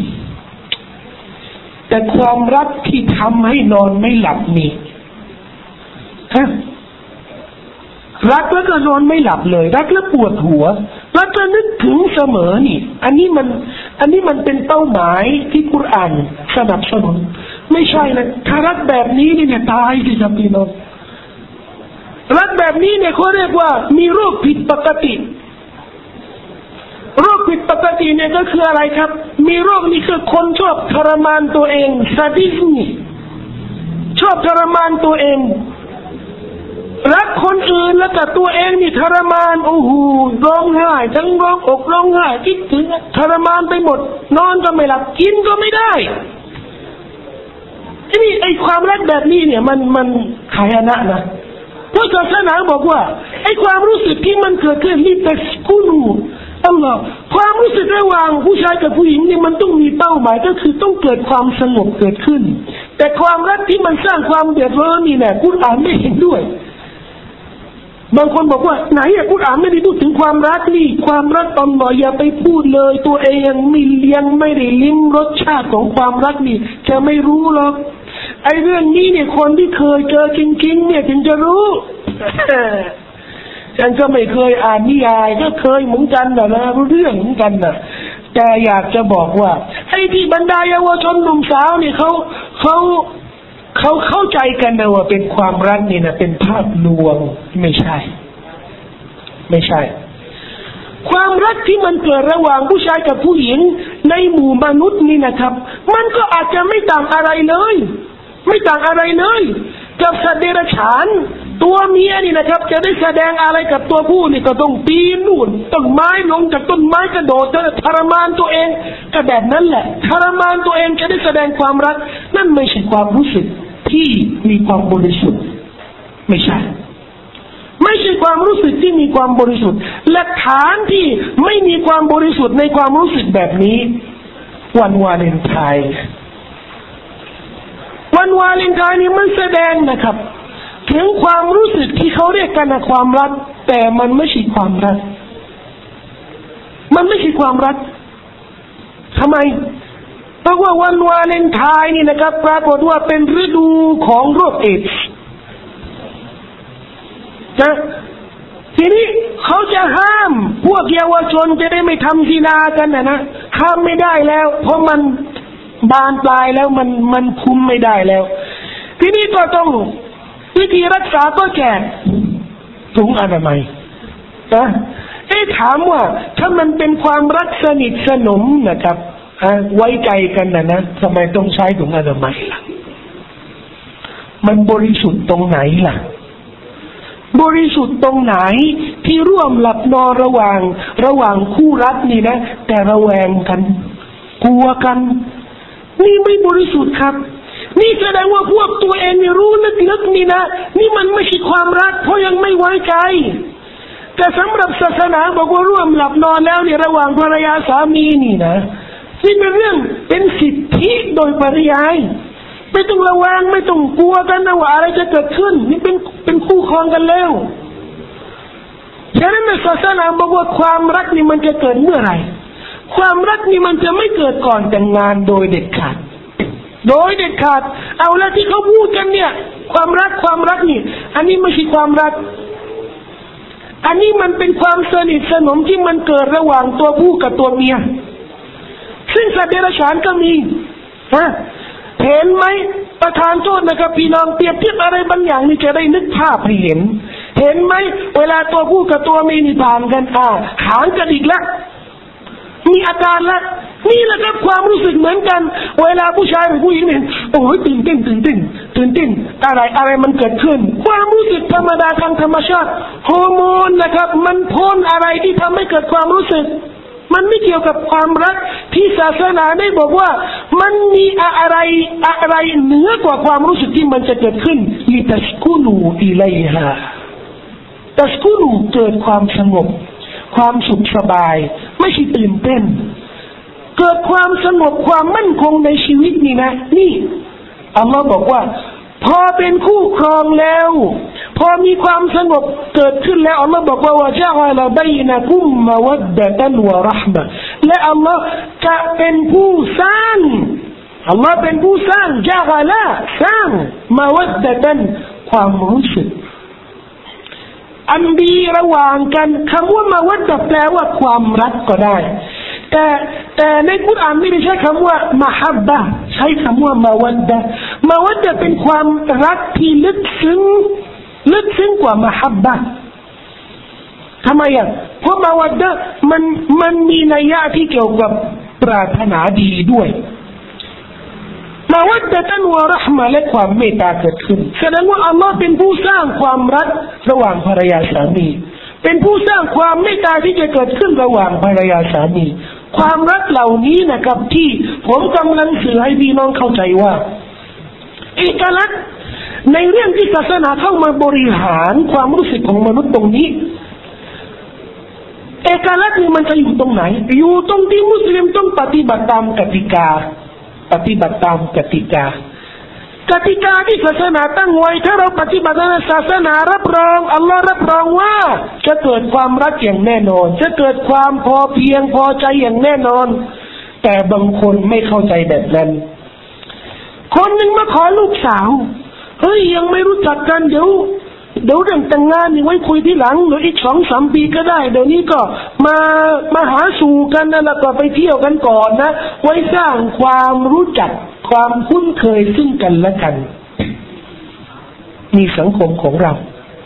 แต่ความรักที่ทำให้นอนไม่หลับนี่ฮะรักแล้วก็นอนไม่หลับเลยรักแล้วปวดหัวรักแล้วนึกถึงเสมอนี่อันนี้มันเป็นเป้าหมายที่กุรอานสนับสนุนไม่ใช่นะถ้ารักแบบนี้เนี่ยตายสิครับพี่น้องรักแบบนี้เนี่ยเขาเรียกว่ามีโรคผิดปกติโรคผิดปกติเนี่ยก็คืออะไรครับมีโรคนี้คือคนชอบทรมานตัวเองซาดิสนี่ชอบทรมานตัวเองรักคนอื่นแล้วแต่ตัวเองนี่ทรมานโอ้โหร้องไห้ทั้งร้องอกร้องไห้คิดถึงทรมานไปหมดนอนก็ไม่หลับกินก็ไม่ได้ทีนี้ไอ้ความรักแบบนี้เนี่ยมันขายนะเพราะศาสนาบอกว่าไอ้ความรู้สึกที่มันเกิดขึ้นนี่เป็นกุลูอัลลอฮ์ความรู้สึกระหว่างผู้ชายกับผู้หญิงเนี่ยมันต้องมีเป้าหมายก็คือต้องเกิดความสงบเกิดขึ้นแต่ความรักที่มันสร้างความเดือดร้อนนี่แหละกุรอานไม่เห็นด้วยบางคนบอกว่าไหนกุรอานไม่ได้พูดถึงความรักนี่ความรักตอนหน่อยอย่าไปพูดเลยตัวเองยังไม่ได้ลิ้มรสชาติของความรักนี่จะไม่รู้หรอกไอ้เรื่องนี้เนี่ยคนที่เคยเจอจริงๆเนี่ยถึงจะรู้ ฉันก็ไม่เคยอ่านนิยายก็เคยเหมือนกันนะรู้เรื่องเหมือนกันนะแต่อยากจะบอกว่าไอ้ที่บรรดาเยาวชนหนุ่มสาวเนี่ยเขาเข้าใจกันนะว่าเป็นความรักนี่นะเป็นภาพลวงไม่ใช่ความรักที่มันเกิดระหว่างผู้ชายกับผู้หญิงในหมู่มนุษย์นี่นะครับมันก็อาจจะไม่ต่างอะไรเลยกับสัตว์เดรัจฉานตัวเมียนี่นะครับจะได้แสดงอะไรกับตัวผู้นี่ก็ต้องปีนนู่นต้นไม้ลงจากต้นไม้กระโดดทรมานตัวเองก็แบบนั้นแหละทรมานตัวเองจะได้แสดงความรักนั่นไม่ใช่ความรู้สึกที่มีความบริสุทธิ์ไม่ใช่ความรู้สึกที่มีความบริสุทธิ์หลักฐานที่ไม่มีความบริสุทธิ์ในความรู้สึกแบบนี้วันวาเลนไทน์นี่มันแสดงนะครับถึงความรู้สึกที่เขาเรียกกันว่าความรักแต่มันไม่ใช่ความรักทำไมเพราะว่าวันวาเลนไทน์นี่นะครับปรากฏว่าเป็นฤดูของโรคเอดส์นะทีนี้เขาจะห้ามพวกเยาวชนจะได้ไม่ทำซินากันนะห้ามไม่ได้แล้วเพราะมันบานปลายแล้วมันคุมไม่ได้แล้วทีนี้ก็ต้องวิธีรักษาก็แจกถุงอนามัยนะถามว่าถ้ามันเป็นความรักสนิทสนมนะครับไว้ใจกันนะทำไมต้องใช้ถุงอนามัยล่ะมันบริสุทธิ์ตรงไหนล่ะบริสุทธิ์ตรงไหนที่ร่วมหลับนอนระหว่างคู่รักนี่นะแต่ระแวงกันกลัวกันนี่ไม่บริสุทธิ์ครับนี่แสดงว่าพวกตัวเองไม่รู้ลึกๆนี่นะนี่มันไม่ใช่ความรักเพราะยังไม่ไว้ใจแต่สำหรับศาสนาบอกว่าร่วมหลับนอนแล้วเนี่ยระหว่างภรรยาสามีนี่นะนี่เป็นเรื่องเป็นสิทธิโดยปริยายไม่ต้องระแวงไม่ต้องกลัวกันนะว่าอะไรจะเกิดขึ้นนี่เป็นคู่ครองกันแล้วฉะนั้นศาสนาบอกว่าความรักนี่มันจะเกิดเมื่อไหร่ความรักนี่มันจะไม่เกิดก่อนแต่งงานโดยเด็ดขาดเอาละที่เขาพูดกันเนี่ยความรักนี่อันนี้ไม่ใช่ความรักอันนี้มันเป็นความสนิทสนมที่มันเกิดระหว่างตัวผู้กับตัวเมียซึ่งสัตว์เดรัจฉานก็มีเห็นไหมประธานโทษนะครับพี่น้องเปรียบเทียบอะไรบางอย่างนี่จะได้นึกภาพให้เห็นไหมเวลาตัวผู้กับตัวเมียนี่ผ่านกันหางกระดิกละมีอาการละนี่แหละครับความรู้สึกเหมือนกันเวลาผู้ชายหรือผู้หญิงเนี่ยโอ้ยตื่นเต้นอะไรมันเกิดขึ้นความรู้สึกธรรมดาทางธรรมชาติฮอร์โมนนะครับมันพ่นอะไรที่ทำให้เกิดความรู้สึกมันไม่เกี่ยวกับความรักที่ศาสนาได้บอกว่ามันมีอะไรเหนือกว่าความรู้สึกที่มันจะเกิดขึ้นลิตัสกุนูอิลัยฮาตัสกุนูเกิดความสงบความสุขสบายไม่ใช่ตื่นเต้นเกิดความสงบความมั่นคงในชีวิตนี่นะนี่อัลลอฮ์บอกว่าพอเป็นคู่ครองแล้วพอมีความสงบเกิดขึ้นแล้วอัลลอฮ์บอกว่าวะจะอะลาบัยนะกุมมะวัดดะตันวะเราะห์มะห์และอัลลอฮ์จะเป็นผู้สร้างอัลลอฮ์เป็นผู้สร้างจะอะลาสร้างมะวัดดะตันความรู้สึกอันดีระหว่างกันคำว่ามะวัดดะแปลว่าความรักก็ได้แต่ในกุรอานไม่ได้ใช้คำว่ามะฮับบะห์ใช้คำว่ามะวัดดะเป็นความรักที่ลึกซึ้งกว่ามะฮับบะห์ทำไมอ่ะเพราะมะวัดดะมันมีนัยยะที่เกี่ยวกับปรารถนาดีด้วยมะวัดดะตันวะเราะห์มะห์และความเมตตาเกิดขึ้นแสดงว่าอัลลอฮ์เป็นผู้สร้างความรักระหว่างภรรยาสามีเป็นผู้สร้างความเมตตาที่จะเกิดขึ้นระหว่างภรรยาสามีความรักเหล่านี้นะครับที่ผมกำลังสื่อให้พี่น้องเข้าใจว่าเอกลักษณ์ในเรื่องที่ศาสนาเข้ามาบริหารความรู้สึกของมนุษย์ตรงนี้เอกลักษณ์นี้มันจะอยู่ตรงไหนอยู่ตรงที่มุสลิมต้องปฏิบัติตามกติกาที่ศาสนาตั้งไว้ถ้าเราปฏิบัติตามศาสนารับรองอัลลอฮ์รับรองว่าจะเกิดความรักอย่างแน่นอนจะเกิดความพอเพียงพอใจอย่างแน่นอนแต่บางคนไม่เข้าใจแบบนั้นคนหนึ่งมาขอลูกสาวเฮ้ยยังไม่รู้จักกันเดี๋ยวเรื่องแต่งงานนี่ไว้คุยที่หลังหรืออีก 2-3 ปีก็ได้เดี๋ยวนี้ก็มาหาสู่กันแล้วก็ไปเที่ยวกันก่อนนะไว้สร้างความรู้จักความคุ้นเคยซึ่งกันและกันมีสังคมของเรา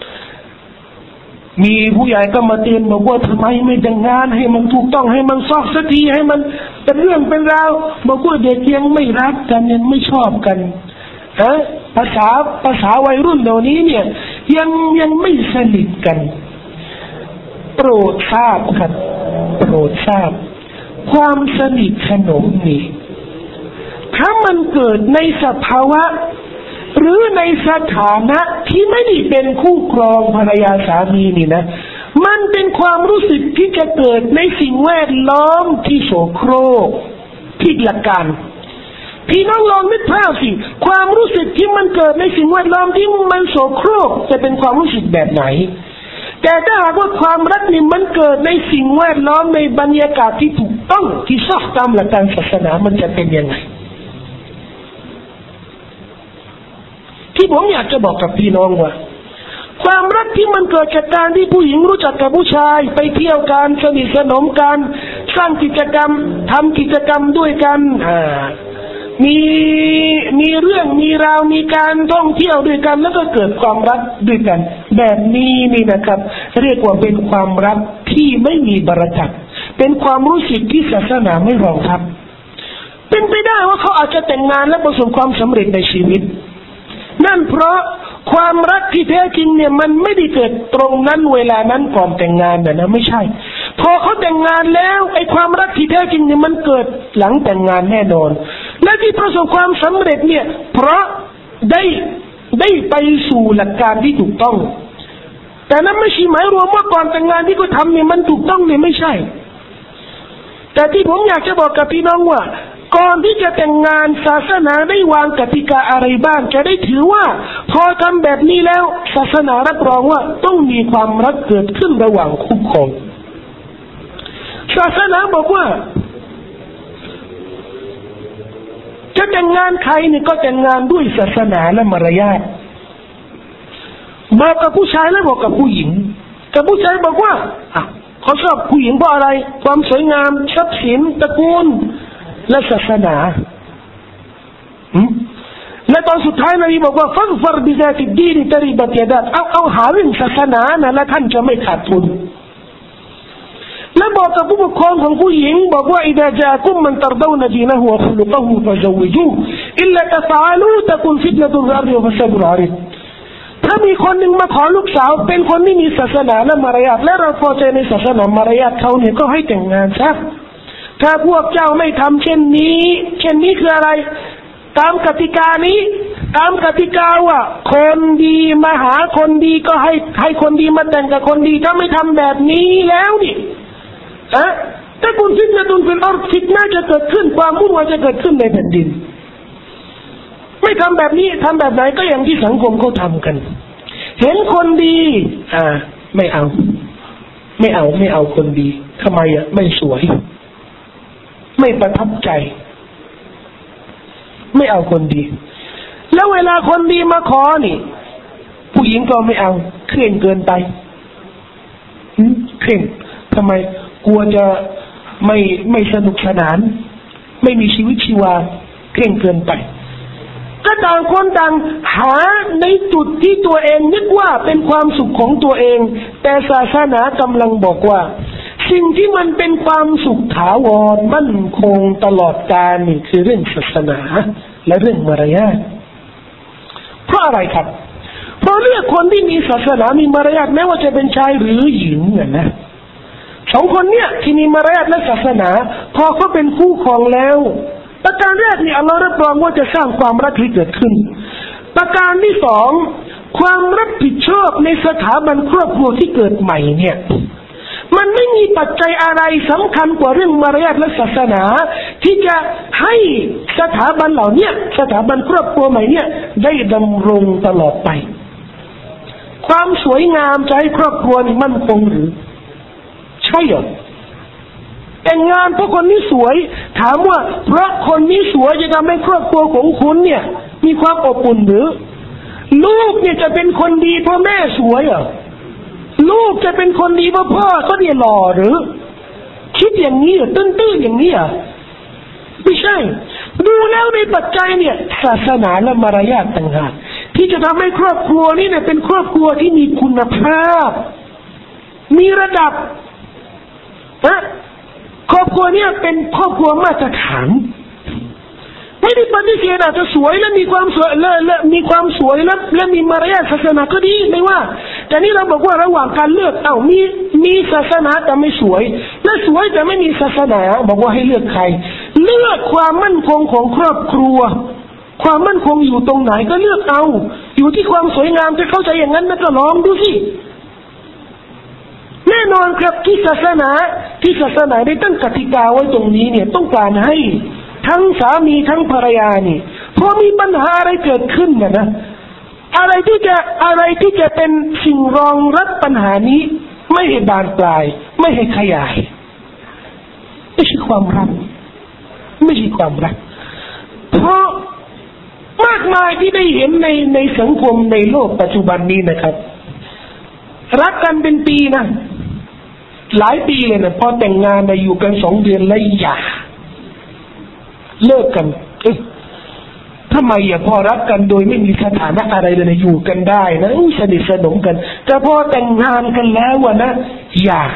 มีผู้ใหญ่ก็มาเตือนบอกว่าทำไมไม่แต่งงานให้มันถูกต้องให้มันซอกสักทีให้มันเป็นเรื่องเป็นราวบอกว่าเด็กยังไม่รักกันยังไม่ชอบกันภาษาวัยรุ่นเหล่านี้เนี่ยยังไม่สนิทกันโปรดทราบครับโปรดทราบความสนิทสนมนี่ถ้ามันเกิดในสภาวะหรือในสถานะที่ไม่ได้เป็นคู่ครองภรรยาสามีนี่นะมันเป็นความรู้สึกที่จะเกิดในสิ่งแวดล้อมที่โสโครกผิดหลักการพี่น้องลองนึกภาพสิความรู้สึกที่มันเกิดในสิ่งแวดล้อมที่มันโสโครกจะเป็นความรู้สึกแบบไหนแต่ถ้าหากว่าความรักนี่มันเกิดในสิ่งแวดล้อมในบรรยากาศที่ถูกต้องที่ชอบตามหลักการศาสนามันจะเป็นยังไงที่ผมอยากจะบอกกับพี่น้องว่าความรักที่มันเกิดจากการที่ผู้หญิงรู้จักกับผู้ชายไปเที่ยวกันสนิทสนมกันสร้างกิจกรรมทำกิจกรรมด้วยกันมีเรื่องมีราวมีการท่องเที่ยวด้วยกันแล้วก็เกิดความรักด้วยกันแบบนี้นี่นะครับเรียกว่าเป็นความรักที่ไม่มีบารกัตเป็นความรู้สึกที่ศาสนาไม่รองรับเป็นไปได้ว่าเขาอาจจะแต่งงานและประสบความสำเร็จในชีวิตนั่นเพราะความรักที่แท้จริงเนี่ยมันไม่ได้เกิดตรงนั้นเวลานั้นก่อนแต่งงานนะไม่ใช่พอเขาแต่งงานแล้วไอ้ความรักที่แท้จริงเนี่ยมันเกิดหลังแต่งงานแน่นอนและที่ประสบความสำเร็จเนี่ยเพราะได้ไปสู่หลักการที่ถูกต้องแต่นั้นไม่ใช่หมายรวมว่าก่อนแต่งงานที่เขาทำเนี่ยมันถูกต้องเนี่ยไม่ใช่แต่ที่ผมอยากจะบอกกับพี่น้องว่าก่อนที่จะแต่งงานศาสนาได้วางกติกาอะไรบ้างจะได้ถือว่าพอทำแบบนี้แล้วศาสนารับรองว่าต้องมีความรักเกิดขึ้นระหว่างคู่ครองศาสนาบอกว่าจะแต่งงานใครนี่ก็แต่งงานด้วยศาสนาและมารยาทบอกกับผู้ชายและบอกกับผู้หญิงกับผู้ชายบอกว่าเขาชอบผู้หญิงเพราะอะไรความสวยงามทรัพย์สินตระกูลและศาสนาและตอนสุดท้ายนบีบอกว่าฟัซฟรบิซาติดดีนตริบัตยาดัตเอาหาเรื่องศาสนานะและท่านจะไม่ขาดทุนและบอกกับผู้ปกครองของผู้หญิงบอกว่าอิดะจากุมมันตรดาวนะดีนะฮุวะคุลุกะฮุฟะซวิจูอิลลาตะฟะลูตะกุนฟิตนะตุลอาริวะฟะซับรุอาริดถ้ามีคนหนึ่งมาขอลูกสาวเป็นคนที่มีศาสนาและมารยาทและเราพอใจในศาสนามารยาทเขาเนี่ยก็ให้แต่งงานซะถ้าพวกเจ้าไม่ทำเช่นนี้คืออะไรตามกติกานี้ตามกติกาว่าคนดีมาหาคนดีก็ให้คนดีมาแต่งกับคนดีถ้าไม่ทำแบบนี้แล้วนี่ถ้าคุณฟิตนะตุนฟิลอัรฎฟิตนะจะเกิดขึ้นความวุ่นวายจะเกิดขึ้นในแผ่นดินไม่ทำแบบนี้ทำแบบไหนก็อย่างที่สังคมเขาทำกันเห็นคนดีไม่เอาคนดีทำไมไม่สวยไม่ประทับใจไม่เอาคนดีแล้วเวลาคนดีมาขอนี่ผู้หญิงก็ไม่เอาเคร่งเกินไปเคร่งทำไมกลัวจะไม่สนุกสนานไม่มีชีวิตชีวาเคร่งเกินไปก็ต่างคนต่างหาในจุดที่ตัวเองนึกว่าเป็นความสุขของตัวเองแต่ศาสนากำลังบอกว่าสิ่งที่มันเป็นความสุขถาวรมั่นคงตลอดกาลนี่คือเรื่องศาสนาและเรื่องมารยาทเพราะอะไรครับเพราะเลือกคนที่มีศาสนามีมารยาทแม้ว่าจะเป็นชายหรือหญิงนะสองคนเนี่ยที่มีมารยาทและศาสนาพอเขาเป็นคู่ครองแล้วประการแรกนี่อัลลอฮ์รับรองว่าจะสร้างความรักที่เกิดขึ้นประการที่สองความรับผิดชอบในสถาบันครอบครัวที่เกิดใหม่เนี่ยมันไม่มีปัจจัยอะไรสำคัญกว่าเรื่องมารยาทและศาสนาที่จะให้สถาบันเหล่านี้สถาบันครอบครัวใหม่เนี่ยได้ดำรงตลอดไปความสวยงามจะให้ครอบครัวนี้มั่นคงหรือใช่หรอแต่งงานเพราะคนนี้สวยถามว่าเพราะคนนี้สวยจะทำให้ครอบครัวของคุณเนี่ยมีความอบอุ่นหรือลูกเนี่ยจะเป็นคนดีเพราะแม่สวยเหรอลูกจะเป็นคนดีเพราะพ่อก็เนี่ยหล่อหรือคิดอย่างนี้เหรอตื้นๆอย่างนี้เหรอไม่ใช่ดูแล้วในปัจจัยเนี่ยศาสนาและมารยาทต่างหากที่จะทำให้ครอบครัวนี้เนี่ยเป็นครอบครัวที่มีคุณภาพมีระดับครอบครัวเนี่ยเป็นครอบครัวมาตรฐานไม่ได้ปฏิเสธอาจจะสวยและมีความสวยและมีความสวยและมีมารยาทศาสนาก็ดีไม่ว่าแต่นี่เราบอกว่าระหว่างการเลือกมีศาสนาแต่ไม่สวยและสวยแต่ไม่มีศาสนาบอกว่าให้เลือกใครเลือกความมั่นคงของครอบครัวความมั่นคงอยู่ตรงไหนก็เลือกเอาอยู่ที่ความสวยงามจะเข้าใจอย่างนั้นนะก็ลองดูสิแน่นอนครับที่ศาสนาได้ตั้งกติกาไว้ตรงนี้เนี่ยต้องการให้ทั้งสามีทั้งภรรยานี่พอมีปัญหาอะไรเกิดขึ้นนะอะไรที่จะเป็นสิ่งรองรับปัญหานี้ไม่ให้บานปลายไม่ให้ขยายไม่ใช่ความรักเพราะมากมายที่ได้เห็นในสังคมในโลกปัจจุบันนี้นะครับรักกันเป็นปีนะหลายปีเลยนะพอแต่งงานไปอยู่กัน2 เดือนแล้วหย่าเลิกกันทำไมพอรักกันโดยไม่มีสถานะอะไรเลยนะอยู่กันได้นะสนิทสนมกันแต่พอแต่งงานกันแล้วนะหย่า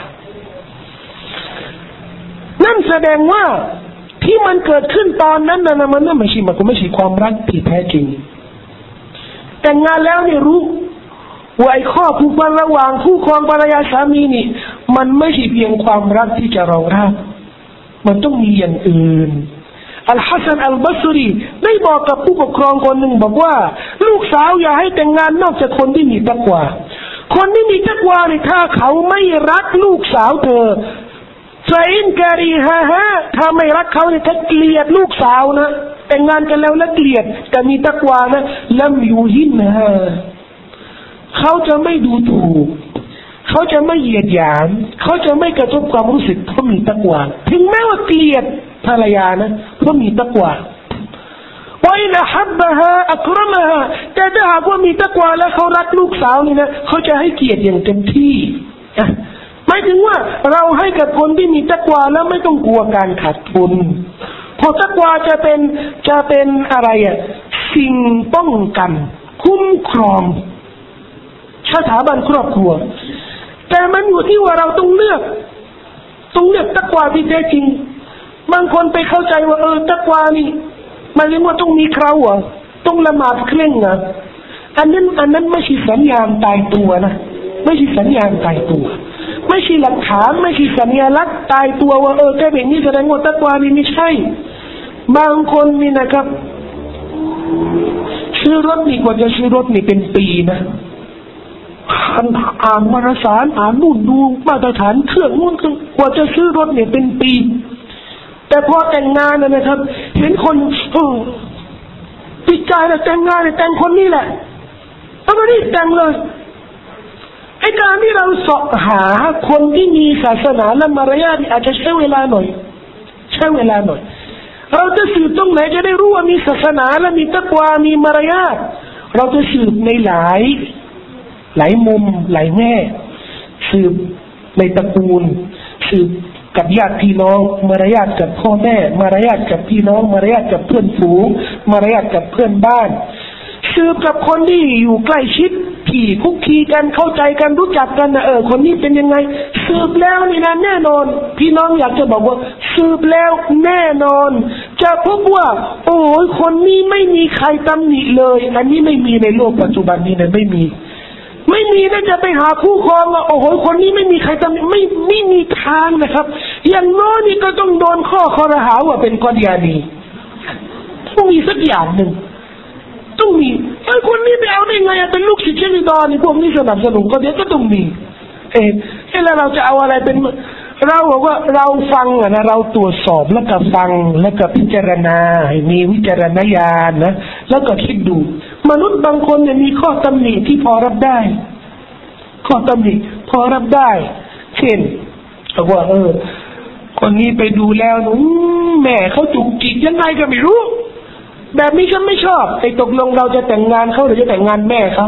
นั่นแสดงว่าที่มันเกิดขึ้นตอนนั้นนะมันไม่ใช่ความรักที่แท้จริงแต่งงานแล้วเนี่ยรู้ว่าไอ้ข้อผูกพันระหว่างคู่ครองภรรยาสามีนี่มันไม่ใช่เพียงความรักที่จะรองรับมันต้องมีอย่างอื่นอัลฮัสซันอัลบัสรีได้บอกกับผู้ปกครองคนหนึ่งบอกว่าลูกสาวอย่าให้แต่งงานนอกจากคนที่มีตักวาคนที่มีตักวาเนี่ยถ้าเขาไม่รักลูกสาวเธอฟาอินการีฮะถ้าไม่รักเขาเนี่ยถ้าเกลียดลูกสาวนะแต่งงานกันแล้วเกลียดแต่มีตักวานะลัมยูฮินฮะเขาจะไม่ดูถูกเขาจะไม่เหยียดหยามเขาจะไม่กระทบความรู้สึกเพราะมีตักวาถึงแม้ว่าเกลียดภรรยานะเพราะมีตักวาว่าอินฮับบะฮะอักรมะฮะแต่ถ้าหากว่ามีตักวาแล้วเขารักลูกสาวนี่นะเขาจะให้เกียรติอย่างเต็มที่หมายถึงว่าเราให้กับคนที่มีตักวาแล้วไม่ต้องกลัวการขาดทุนเพราะตักวาจะเป็นอะไรสิ่งป้องกันคุ้มครองสถาบันครอบครัวแต่มันอยู่ที่ว่าเราต้องเลือกตักวาที่แท้จริงบางคนไปเข้าใจว่าตักวานี่หมายถึงว่าต้องมีเคราต้องละหมาดเคร่งอันนั้นไม่ใช่สัญญาณตายตัวนะไม่ใช่สัญญาณตายตัวไม่ใช่หลักฐานไม่ใช่สัญลักษณ์ตายตัวว่าแค่แบบนี้แสดงว่าตักวานี่ไม่ใช่บางคนนี่นะครับซื้อรถนี่กว่าจะซื้อรถนี่เป็นปีนะอ่านวารสารอ่านนู่นดูมาตรฐานเครื่องนู่นกว่าจะซื้อรถเนี่ยเป็นปีแต่พอแต่งงานนะครับเห็นคนติดใจแล้วแต่งงานเนี่ยแต่งคนนี้แหละเอามาดิแต่งเลยไอ้การที่เราสอบหาคนที่มีศาสนาและมารยาทอาจจะใช้เวลาหน่อยเราจะสืบตรงไหนจะได้รู้ว่ามีศาสนาและมีตักวามีมารยาทเราจะสืบในหลายมุมหลายแง่สืบในตระกูลสืบกับญาติพี่น้องมารยาทกับพ่อแม่มารยาทกับพี่น้องมารยาทกับเพื่อนฝูงมารยาทกับเพื่อนบ้านสืบกับคนที่อยู่ใกล้ชิดที่คุกคีกันเข้าใจกันรู้จักกันนะคนนี้เป็นยังไงสืบแล้วนี่นะแน่นอนพี่น้องอยากจะบอกว่าสืบแล้วแน่นอนจะพบว่าโอ้ยคนนี้ไม่มีใครตำหนิเลยอันนี้ไม่มีในโลกปัจจุบันนี้นะไม่มีนะจะไปหาคู่ครองว่าโอ้โหคนนี้ไม่มีใครตำหนิไม่มีทางนะครับอย่างน้อยนี่ก็ต้องโดนข้อคอรหาว่าเป็นกอฎิยานีต้องมีสักอย่างหนึ่งต้องมีไอ้คนนี้ไปเอาได้ไงเป็นลูกศิษย์เชนิดอนนี่พวกนี้สนับสนุนก็เดี๋ยวก็ต้องมีแล้วเราจะเอาอะไรเป็นเราบอกว่าเราฟังนะเราตรวจสอบแล้วก็ฟังแล้วก็พิจารณาให้มีวิจารณญาณนะแล้วก็คิดดูมนุษย์บางคนเนี่ยมีข้อตำหนิที่พอรับได้ข้อตำหนิพอรับได้เช่นบอกว่าคนนี้ไปดูแล้วแม่เขาจุกจิกยังไงก็ไม่รู้แบบนี้ฉันไม่ชอบไอ้ตกลงเราจะแต่งงานเขาหรือจะแต่งงานแม่เขา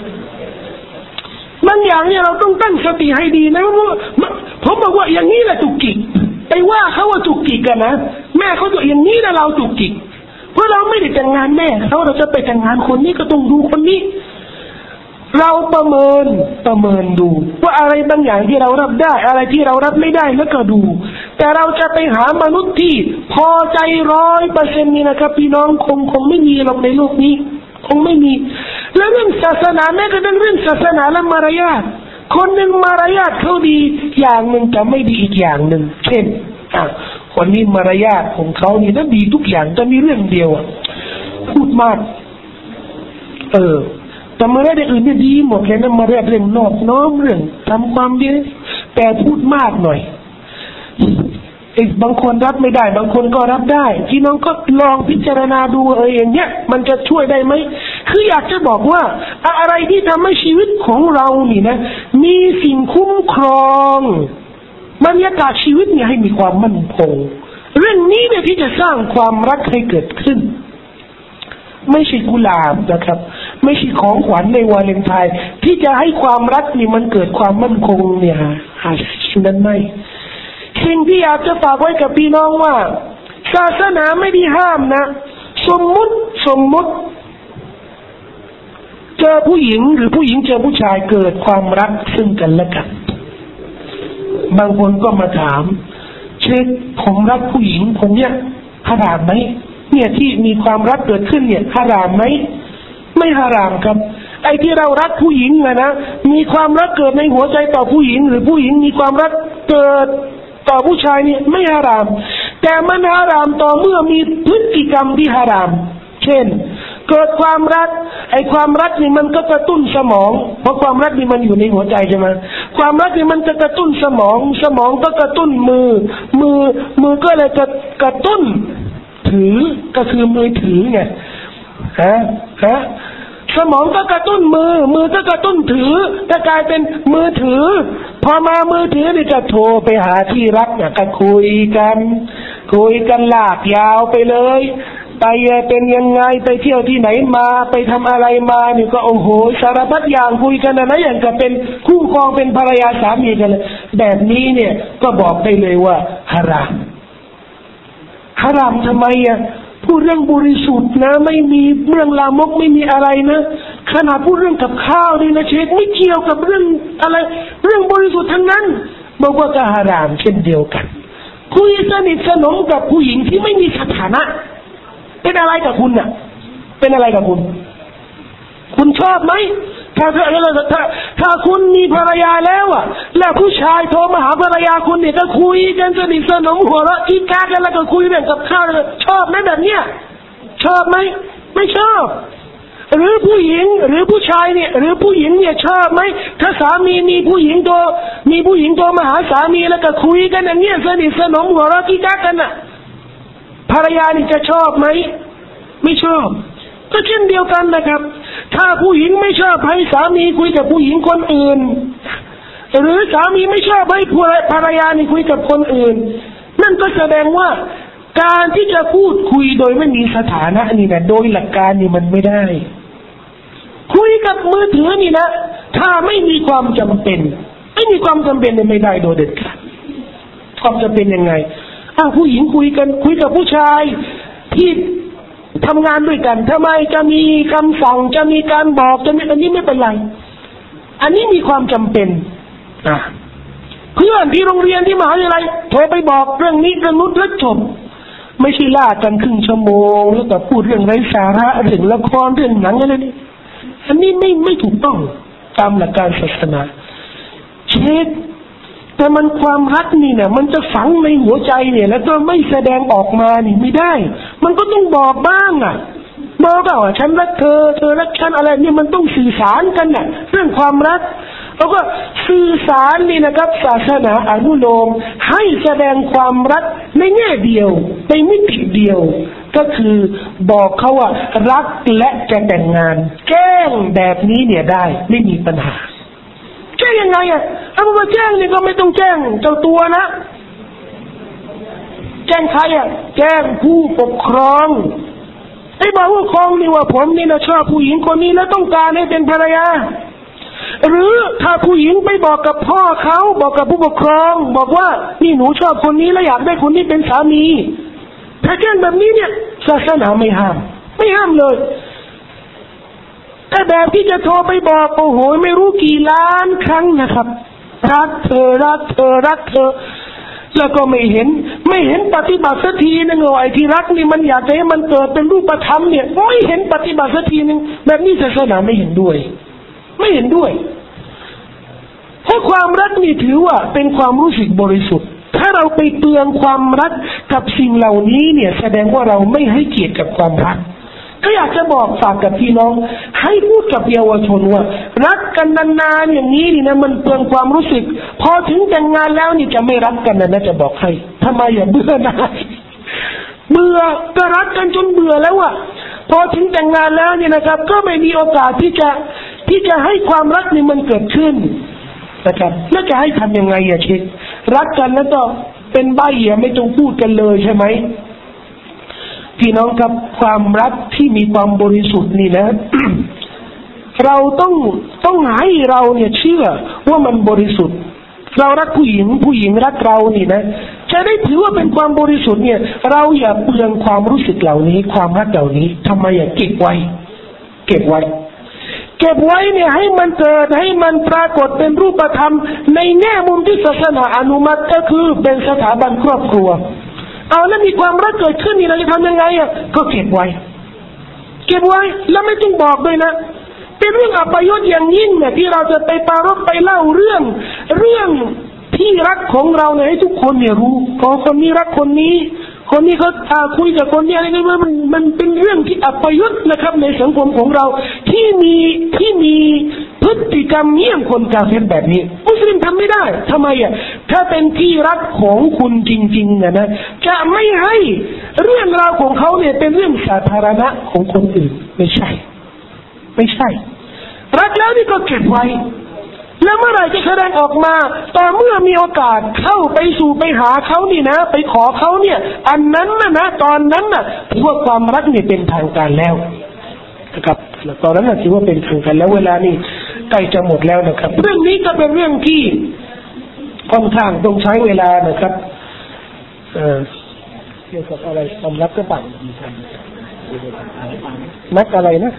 บางอย่างเนี่ยเราต้องตั้งสติให้ดีนะว่าผมบอกว่าอย่างนี้แหละจุกจิกไปว่าเขาว่าจุกจิกกันนะแม่เขาตัวอย่างนี้นะเราจุกจิกเพราะเราไม่ได้แต่งงานแม่เขาเราจะไปแต่งงานคนนี้ก็ต้องดูคนนี้เราประเมินดูว่าอะไรบางอย่างที่เรารับได้อะไรที่เรารับไม่ได้แล้วก็ดูแต่เราจะไปหามนุษย์ที่พอใจ100%นี่นะครับพี่น้องคงไม่มีหรอกในโลกนี้คงไม่มีแล้วเรื่องศาสนาแม้กระทั่งเรื่องศาสนาและมารยาทคนหนึ่งมารยาทเขาดีอย่างหนึ่งแต่ไม่ดีอีกอย่างหนึ่งเช่นคนนี้มารยาทของเขานี่น่าดีทุกอย่างแต่มีเรื่องเดียวพูดมากแต่มารยาทอื่นเนี่ยดีหมดเลยนะมารยาทเรื่องนอบน้อมเรื่องทำความดีแต่พูดมากหน่อยบางคนรับไม่ได้บางคนก็รับได้พี่น้องก็ลองพิจารณาดูอย่างเงี้ยมันจะช่วยได้ไหมคืออยากจะบอกว่าอะไรที่ทำให้ชีวิตของเรานี่นะมีสิ่งคุ้มครองบรรยากาศชีวิตเนี่ยให้มีความมั่นคงเรื่องนี้เนี่ยที่จะสร้างความรักให้เกิดขึ้นไม่ใช่กุหลาบนะครับไม่ใช่ของขวัญในวาเลนไทน์ที่จะให้ความรักนี่มันเกิดความมั่นคงเนี่ยสิ่งนั้นไม่สิ่งที่อยากจะฝากไว้กับพี่น้องว่าศาสนาไม่ได้ห้ามนะสมมุติเจอผู้หญิงหรือผู้หญิงเจอผู้ชายเกิดความรักซึ่งกันและกันบางคนก็มาถามเช่นผมรักผู้หญิงผมเนี่ยฮารามไหมเนี่ยที่มีความรักเกิดขึ้นเนี่ยฮารามไหมไม่ฮารามครับไอ้ที่เรารักผู้หญิงนะมีความรักเกิดในหัวใจต่อผู้หญิงหรือผู้หญิงมีความรักเกิดต่อผู้ชายนี่ไม่ฮารามแต่มันฮารามต่อเมื่อมีพฤติกรรมที่ฮารามเช่นเกิดความรักไอ้ความรักนี่มันก็กระตุ้นสมองเพราะความรักนี่มันอยู่ในหัวใจใช่ไหมความรักนี่มันจะกระตุ้นสมองก็กระตุ้นมือก็เลยจะกระตุ้นถือก็คือมือถือไงสมองก็กระตุ้นมือก็กระตุ้นถือก็กลายเป็นมือถือพอมามือถือนี่จะโทรไปหาที่รักเนี่ยก็คุยกันลากยาวไปเลยไปเป็นยังไงไปเที่ยวที่ไหนมาไปทำอะไรมานี่ก็โอ้โหสารพัดอย่างคุยกันนะอย่างกับเป็นคู่ครองเป็นภรรยาสามีกันเลยแบบนี้เนี่ยก็บอกได้เลยว่าฮารามทำไมพูดเรื่องบริสุทธิ์นะไม่มีเรื่องลามกไม่มีอะไรนะขนาดพูดเรื่องกับข้าวนี่นะเชฟไม่เกี่ยวกับเรื่องอะไรเรื่องบริสุทธิ์ทั้งนั้นบอกว่าก็ฮารามเช่นเดียวกันคุยสนิทสนมกับผู้หญิงที่ไม่มีสถานะเป็นอะไรกับคุณน่ะเป็นอะไรกับคุณคุณชอบไหมถ้าคุณมีภรรยาแล้วอ่ะแล้วผู้ชายโทรมาหาภรรยาคุณเนี่ยก็คุยกันสนิทสนมหัวเราะกิ๊กกักกันแล้วก็คุยเรื่องกับข้าวชอบไหมแบบเนี้ยชอบไหมไม่ชอบหรือผู้หญิงหรือผู้ชายเนี่ยหรือผู้หญิงเนี่ยชอบไหมถ้าสามีมีผู้หญิงโทรมาหาสามีแล้วก็คุยกันอย่างเงี้ยสนิทสนมหัวเราะกิ๊กกักกันน่ะภรรยานี่จะชอบไหมไม่ชอบก็เช่นเดียวกันนะครับถ้าผู้หญิงไม่ชอบให้สามีคุยกับผู้หญิงคนอื่นหรือสามีไม่ชอบให้ภรรยานี่คุยกับคนอื่นนั่นก็แสดงว่าการที่จะพูดคุยโดยไม่มีสถานะนี่นะโดยหลักการนี่มันไม่ได้คุยกับมือถือนี่นะถ้าไม่มีความจำเป็นเนี่ยไม่ได้โดยเด็ดขาดความจำเป็นยังไงผู้หญิงคุยกับผู้ชายที่ทำงานด้วยกันทำไมจะมีคำสั่งจะมีการบอกจะมีอันนี้ไม่เป็นไรอันนี้มีความจำเป็นเพื่อนที่โรงเรียนที่มหาวิทยาลัยโทรไปบอกเรื่องนี้เรื่องนู้นแล้วจบไม่ใช่ล่ากันครึ่งชั่วโมงแล้วก็พูดเรื่องไร้สาระเรื่องละครเรื่องหนังอะไรนี่อันนี้ไม่ถูกต้องตามหลักการศาสนาเช็คแต่มันความรักนี่เนี่ยมันจะฝังในหัวใจเนี่ยแล้วก็ไม่แสดงออกมานี่ไม่ได้มันก็ต้องบอกบ้างบอกว่าฉันรักเธอเธอรักฉันอะไรนี่มันต้องสื่อสารกันน่ะเรื่องความรักแล้วก็สื่อสารนี่นะครับศาสนาอนุโลมให้แสดงความรักในแง่เดียวในมิติเดียวก็คือบอกเขาว่ารักและจะแต่งงานแจ้งแบบนี้เนี่ยได้ไม่มีปัญหาแจ้งยังไงถ้ามาแจ้งนี่ก็ไม่ต้องแจ้งเจ้าตัวนะแจ้งใครแจ้งผู้ปกครองบอกผู้ปกครองนี่ว่าผมนี่นะชอบผู้หญิงคนนี้แล้วต้องการให้เป็นภรรยาหรือถ้าผู้หญิงไปบอกกับพ่อเขาบอกกับผู้ปกครองบอกว่านี่หนูชอบคนนี้แล้วอยากได้คนนี้เป็นสามีถ้าแจ้งแบบนี้เนี่ยศาสนาไม่ห้ามเลยแต่แบบที่จะโทรไปบอกโอ้โหไม่รู้กี่ล้านครั้งนะครับรักเธอแล้วก็ไม่เห็นปฏิบัติสักทีนึงไอ้ที่รักนี่มันอยากจะให้มันเกิดเป็นรูปธรรมเนี่ยไม่เห็นปฏิบัติสักทีนึงแบบนี้ศาสนาไม่เห็นด้วยเพราะความรักนี่ถือว่าเป็นความรู้สึกบริสุทธิ์ถ้าเราไปเตือนความรักกับสิ่งเหล่านี้เนี่ยแสดงว่าเราไม่ให้เกียรติกับความรักก็อยากจะบอกฝากกับพี่น้องให้พูดกับเยาวชนว่ารักกันนานๆอย่างนี้นี่นะมันเปลืองความรู้สึกพอถึงแต่งงานแล้วนี่จะไม่รักกันนะจะบอกให้ทำไมเบื่อหน่ายก็รักกันจนเบื่อแล้วพอถึงแต่งงานแล้วเนี่ยนะครับก็ไม่มีโอกาสที่จะให้ความรักนี่มันเกิดขึ้นนะครับแล้วจะให้ทำยังไงเช็ครักกันแล้วก็เป็นใบ้ไม่ต้องพูดกันเลยใช่ไหมพี่น้องครับความรักที่มีความบริสุทธิ์นี่นะ เราต้องให้เราเนี่ยเชื่อว่ามันบริสุทธิ์เรารักผู้หญิงรักเรานี่นะจะได้ถือว่าเป็นความบริสุทธิ์เนี่ยเราอย่าเปลืองความรู้สึกเหล่านี้ความรักเหล่านี้ทำไมเก็บไว้เนี่ยให้มันเกิดให้มันปรากฏเป็นรูปธรรมในแง่มุมที่ศาสนาอนุมัติก็คือเป็นสถาบันครอบครัวแล้วมีความรักเกิดขึ้นนี่เราจะทำยังไงก็เก็บไว้แล้วไม่ต้องบอกด้วยนะเป็นเรื่องอัปยศอย่างยิ่งเนี่ยที่เราจะไปปรารภไปเล่าเรื่องที่รักของเราเนี่ยให้ทุกคนเนี่ยรู้คนนี้รักคนนี้เขาคุยกับคนนี้อะไรนี่มันเป็นเรื่องที่อัปยศนะครับในสังคมของเราที่มีพฤติกรรมเยี่ยงคนกาเฟรแบบนี้มุสลิมทำไม่ได้ทำไมถ้าเป็นที่รักของคุณจริงๆนะจะไม่ให้เรื่องราวของเขาเนี่ยเป็นเรื่องสาธารณะของคนอื่นไม่ใช่รักแล้วนี่ก็เก็บไว้แล้วเมื่อไหร่จะแสดงออกมาต่อเมื่อมีโอกาสเข้าไปหาเขานี่นะไปขอเขาเนี่ยอันนั้นนะตอนนั้นน่ะถือว่าความรักเนี่ยเป็นทางการแล้วนะครับตอนนั้นถือว่าเป็นทางการแล้วเวลานี่ใกล้จะหมดแล้วนะครับเรื่องนี้ก็เป็นเรื่องที่ค่อนข้างต้องใช้เวลานะครับเกี่ยวกับอะไรความรักก็ต่างนักอะไรนะ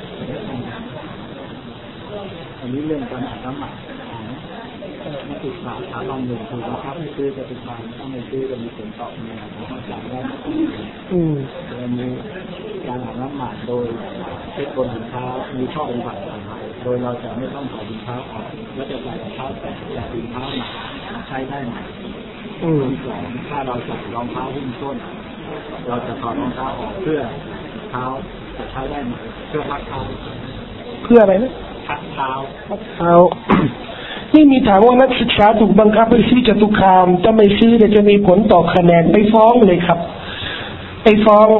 อันนี้เรื่องการสมัครของนักศึกษาสถาบันหนึ่งคือบังคับให้ซื้อจะเป็นการถ้าไม่ซื้อจะมีผลตอบแทนของเขาจ่ายได้แล้วมีการอาบน้ำหมาดโดยเช็ดบนถุงเท้ามีข้อปฏิบัติโดยเราจะไม่ต้องถอดถุงเท้าออกและจะใส่รองเท้าแต่ถุงเท้าหนาใช้ได้ไหมที่สองถ้าเราใส่รองเท้าหุ้มส้นเราจะถอดรองเท้าออกเพื่อเท้าจะใช้ได้ไหมเพื่อพักเท้าเพื่ออะไรนะพักเท้านี่มีถามว่านักศึกษาถูกบังคับให้ซื้อจตุคามถ้าไม่ซื้อจะมีผลต่อคะแนนไปฟ้องเลยครับไปฟ้อง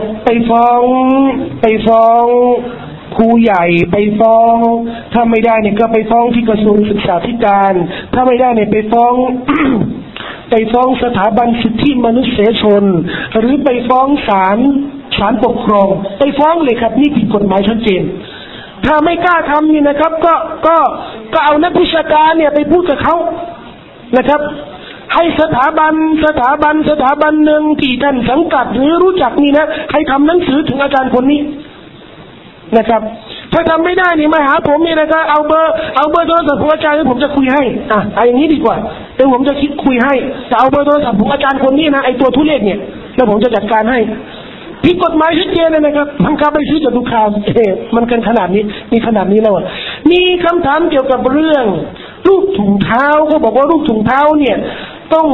ครูใหญ่ไปฟ้องถ้าไม่ได้เนี่ยก็ไปฟ้องที่กระทรวงศึกษาธิการถ้าไม่ได้เนี่ยไปฟ้อง ไปฟ้องสถาบันสิทธิมนุษยชนหรือไปฟ้องศาลปกครองไปฟ้องเลยครับนี่ผิดกฎหมายชัดเจนถ้าไม่กล้าทำนี่นะครับก็เอานักวิชาการเนี่ยไปพูดกับเขานะครับให้สถาบันหนึ่งที่ท่านสังกัดหรือรู้จักนี่นะให้ทำหนังสือถึงอาจารย์คนนี้นะครับถ้าทำไม่ได้นี่มาหาผมนี่นะครับเอาเบอร์โทรศัพท์ของอาจารย์ผมจะคุยให้เอาอย่างนี้ดีกว่าเดี๋ยวผมจะคิดคุยให้จะเอาเบอร์โทรศัพท์ของอาจารย์คนนี้นะไอตัวทุเรศเนี่ยแล้วผมจะจัดการให้ผิดกฎหมายชัดเจนเลยนะครับบังคับไปซื้อจตุคามมันกันขนาดนี้มีขนาดนี้แล้วมีคำถามเกี่ยวกับเรื่องรูปถุงเท้าเขาบอกว่ารูปถุงเท้าเนี่ยต้อง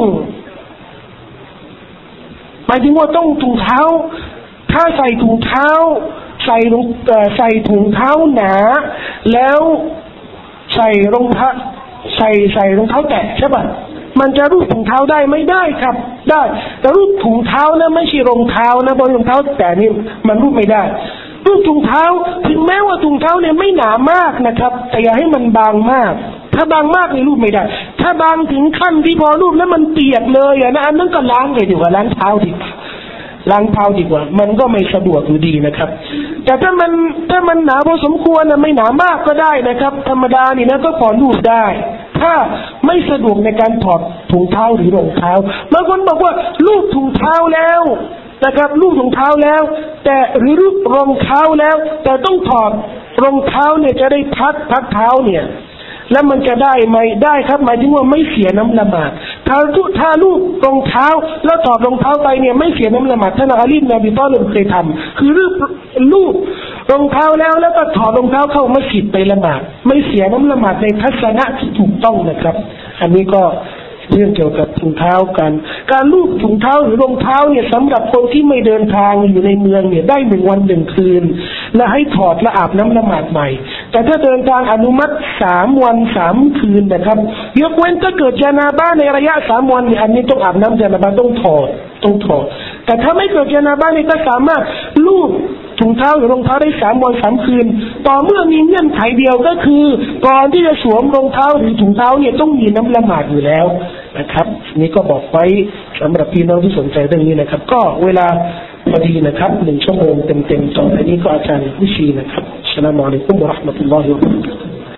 หมายถึงว่าต้องถุงเท้าถ้าใส่ถุงเท้าใส่ถุงเท้าหนาแล้วใส่รองเท้าแตะใช่ป่ะมันจะรูปถุงเท้าได้ไม่ได้ครับได้แต่รูปถุงเท้านะไม่ใช่รองเท้านะเพราะรองเท้าแต่นี่มันรูปไม่ได้รูปถุงเท้าถึงแม้ว่าถุงเท้าเนี่ยไม่หนามากนะครับแต่อย่าให้มันบางมากถ้าบางมากนี่รูปไม่ได้ถ้าบางถึงขั้นที่พอรูปแล้วมันเปียกเลยนะอันนั้นก็ล้างเลยดีกว่าล้างเท้าดีกว่ามันก็ไม่สะดวกอยู่ดีนะครับแต่ถ้ามันหนาพอสมควรนะไม่หนามากก็ได้นะครับธรรมดานี่นะก็พอรูปได้ถ้าไม่สะดวกในการถอดถุงเท้าหรือรองเท้าบางคนบอกว่ารูปถุงเท้าแล้วนะครับรูปถุงเท้าแล้วแต่หรือรูปรองเท้าแล้วแต่ต้องถอดรองเท้าเนี่ยจะได้พักเท้าเนี่ยแล้วมันจะได้ไหมได้ครับหมายถึงว่าไม่เสียน้ำละหมาดถ้ารูปรองเท้าแล้วถอดรองเท้าไปเนี่ยไม่เสียน้ำละหมาดท่านอาลีบิน อบี ฏอลิบเคยทำคือรูปรองเท้าแล้วก็ถอดรองเท้าเข้ามัสยิดไปละหมาดไม่เสียน้ำละหมาดในทัศนะที่ถูกต้องนะครับอันนี้ก็เรื่องเกี่ยวกับถุงเท้าการลูบถุงเท้าหรือรองเท้าเนี่ยสำหรับคนที่ไม่เดินทางอยู่ในเมืองเนี่ยได้1 วัน 1 คืนและให้ถอดและอาบน้ำละหมาดใหม่แต่ถ้าเดินทางอนุมัติ3 วัน 3 คืนนะครับยกเว้นถ้าเกิดญานาบะในระยะ3 วันเนี่ยอันนี้ต้องอาบน้ำญานาบะต้องถอดแต่ถ้าไม่เกิดญานาบะนี่ก็สามารถลูบถุงเท้าหรือรองเท้าได้3 วัน 3 คืนต่อเมื่อมีเงื่อนไขเดียวก็คือก่อนที่จะสวมรองเท้าหรือถุงเท้าเนี่ยต้องมีน้ำละหมาดอยู่แล้วนะครับนี่ก็บอกไว้สำหรับพี่น้องที่สนใจเรื่องนี้นะครับก็เวลาพอดีนะครับ1 ชั่วโมงเต็มๆต่อไปนี้ก็อาจารย์วิชีนะครับอัสสลามุอะลัยกุมวะเราะห์มะตุลลอฮิวะบะเราะกาตุฮ์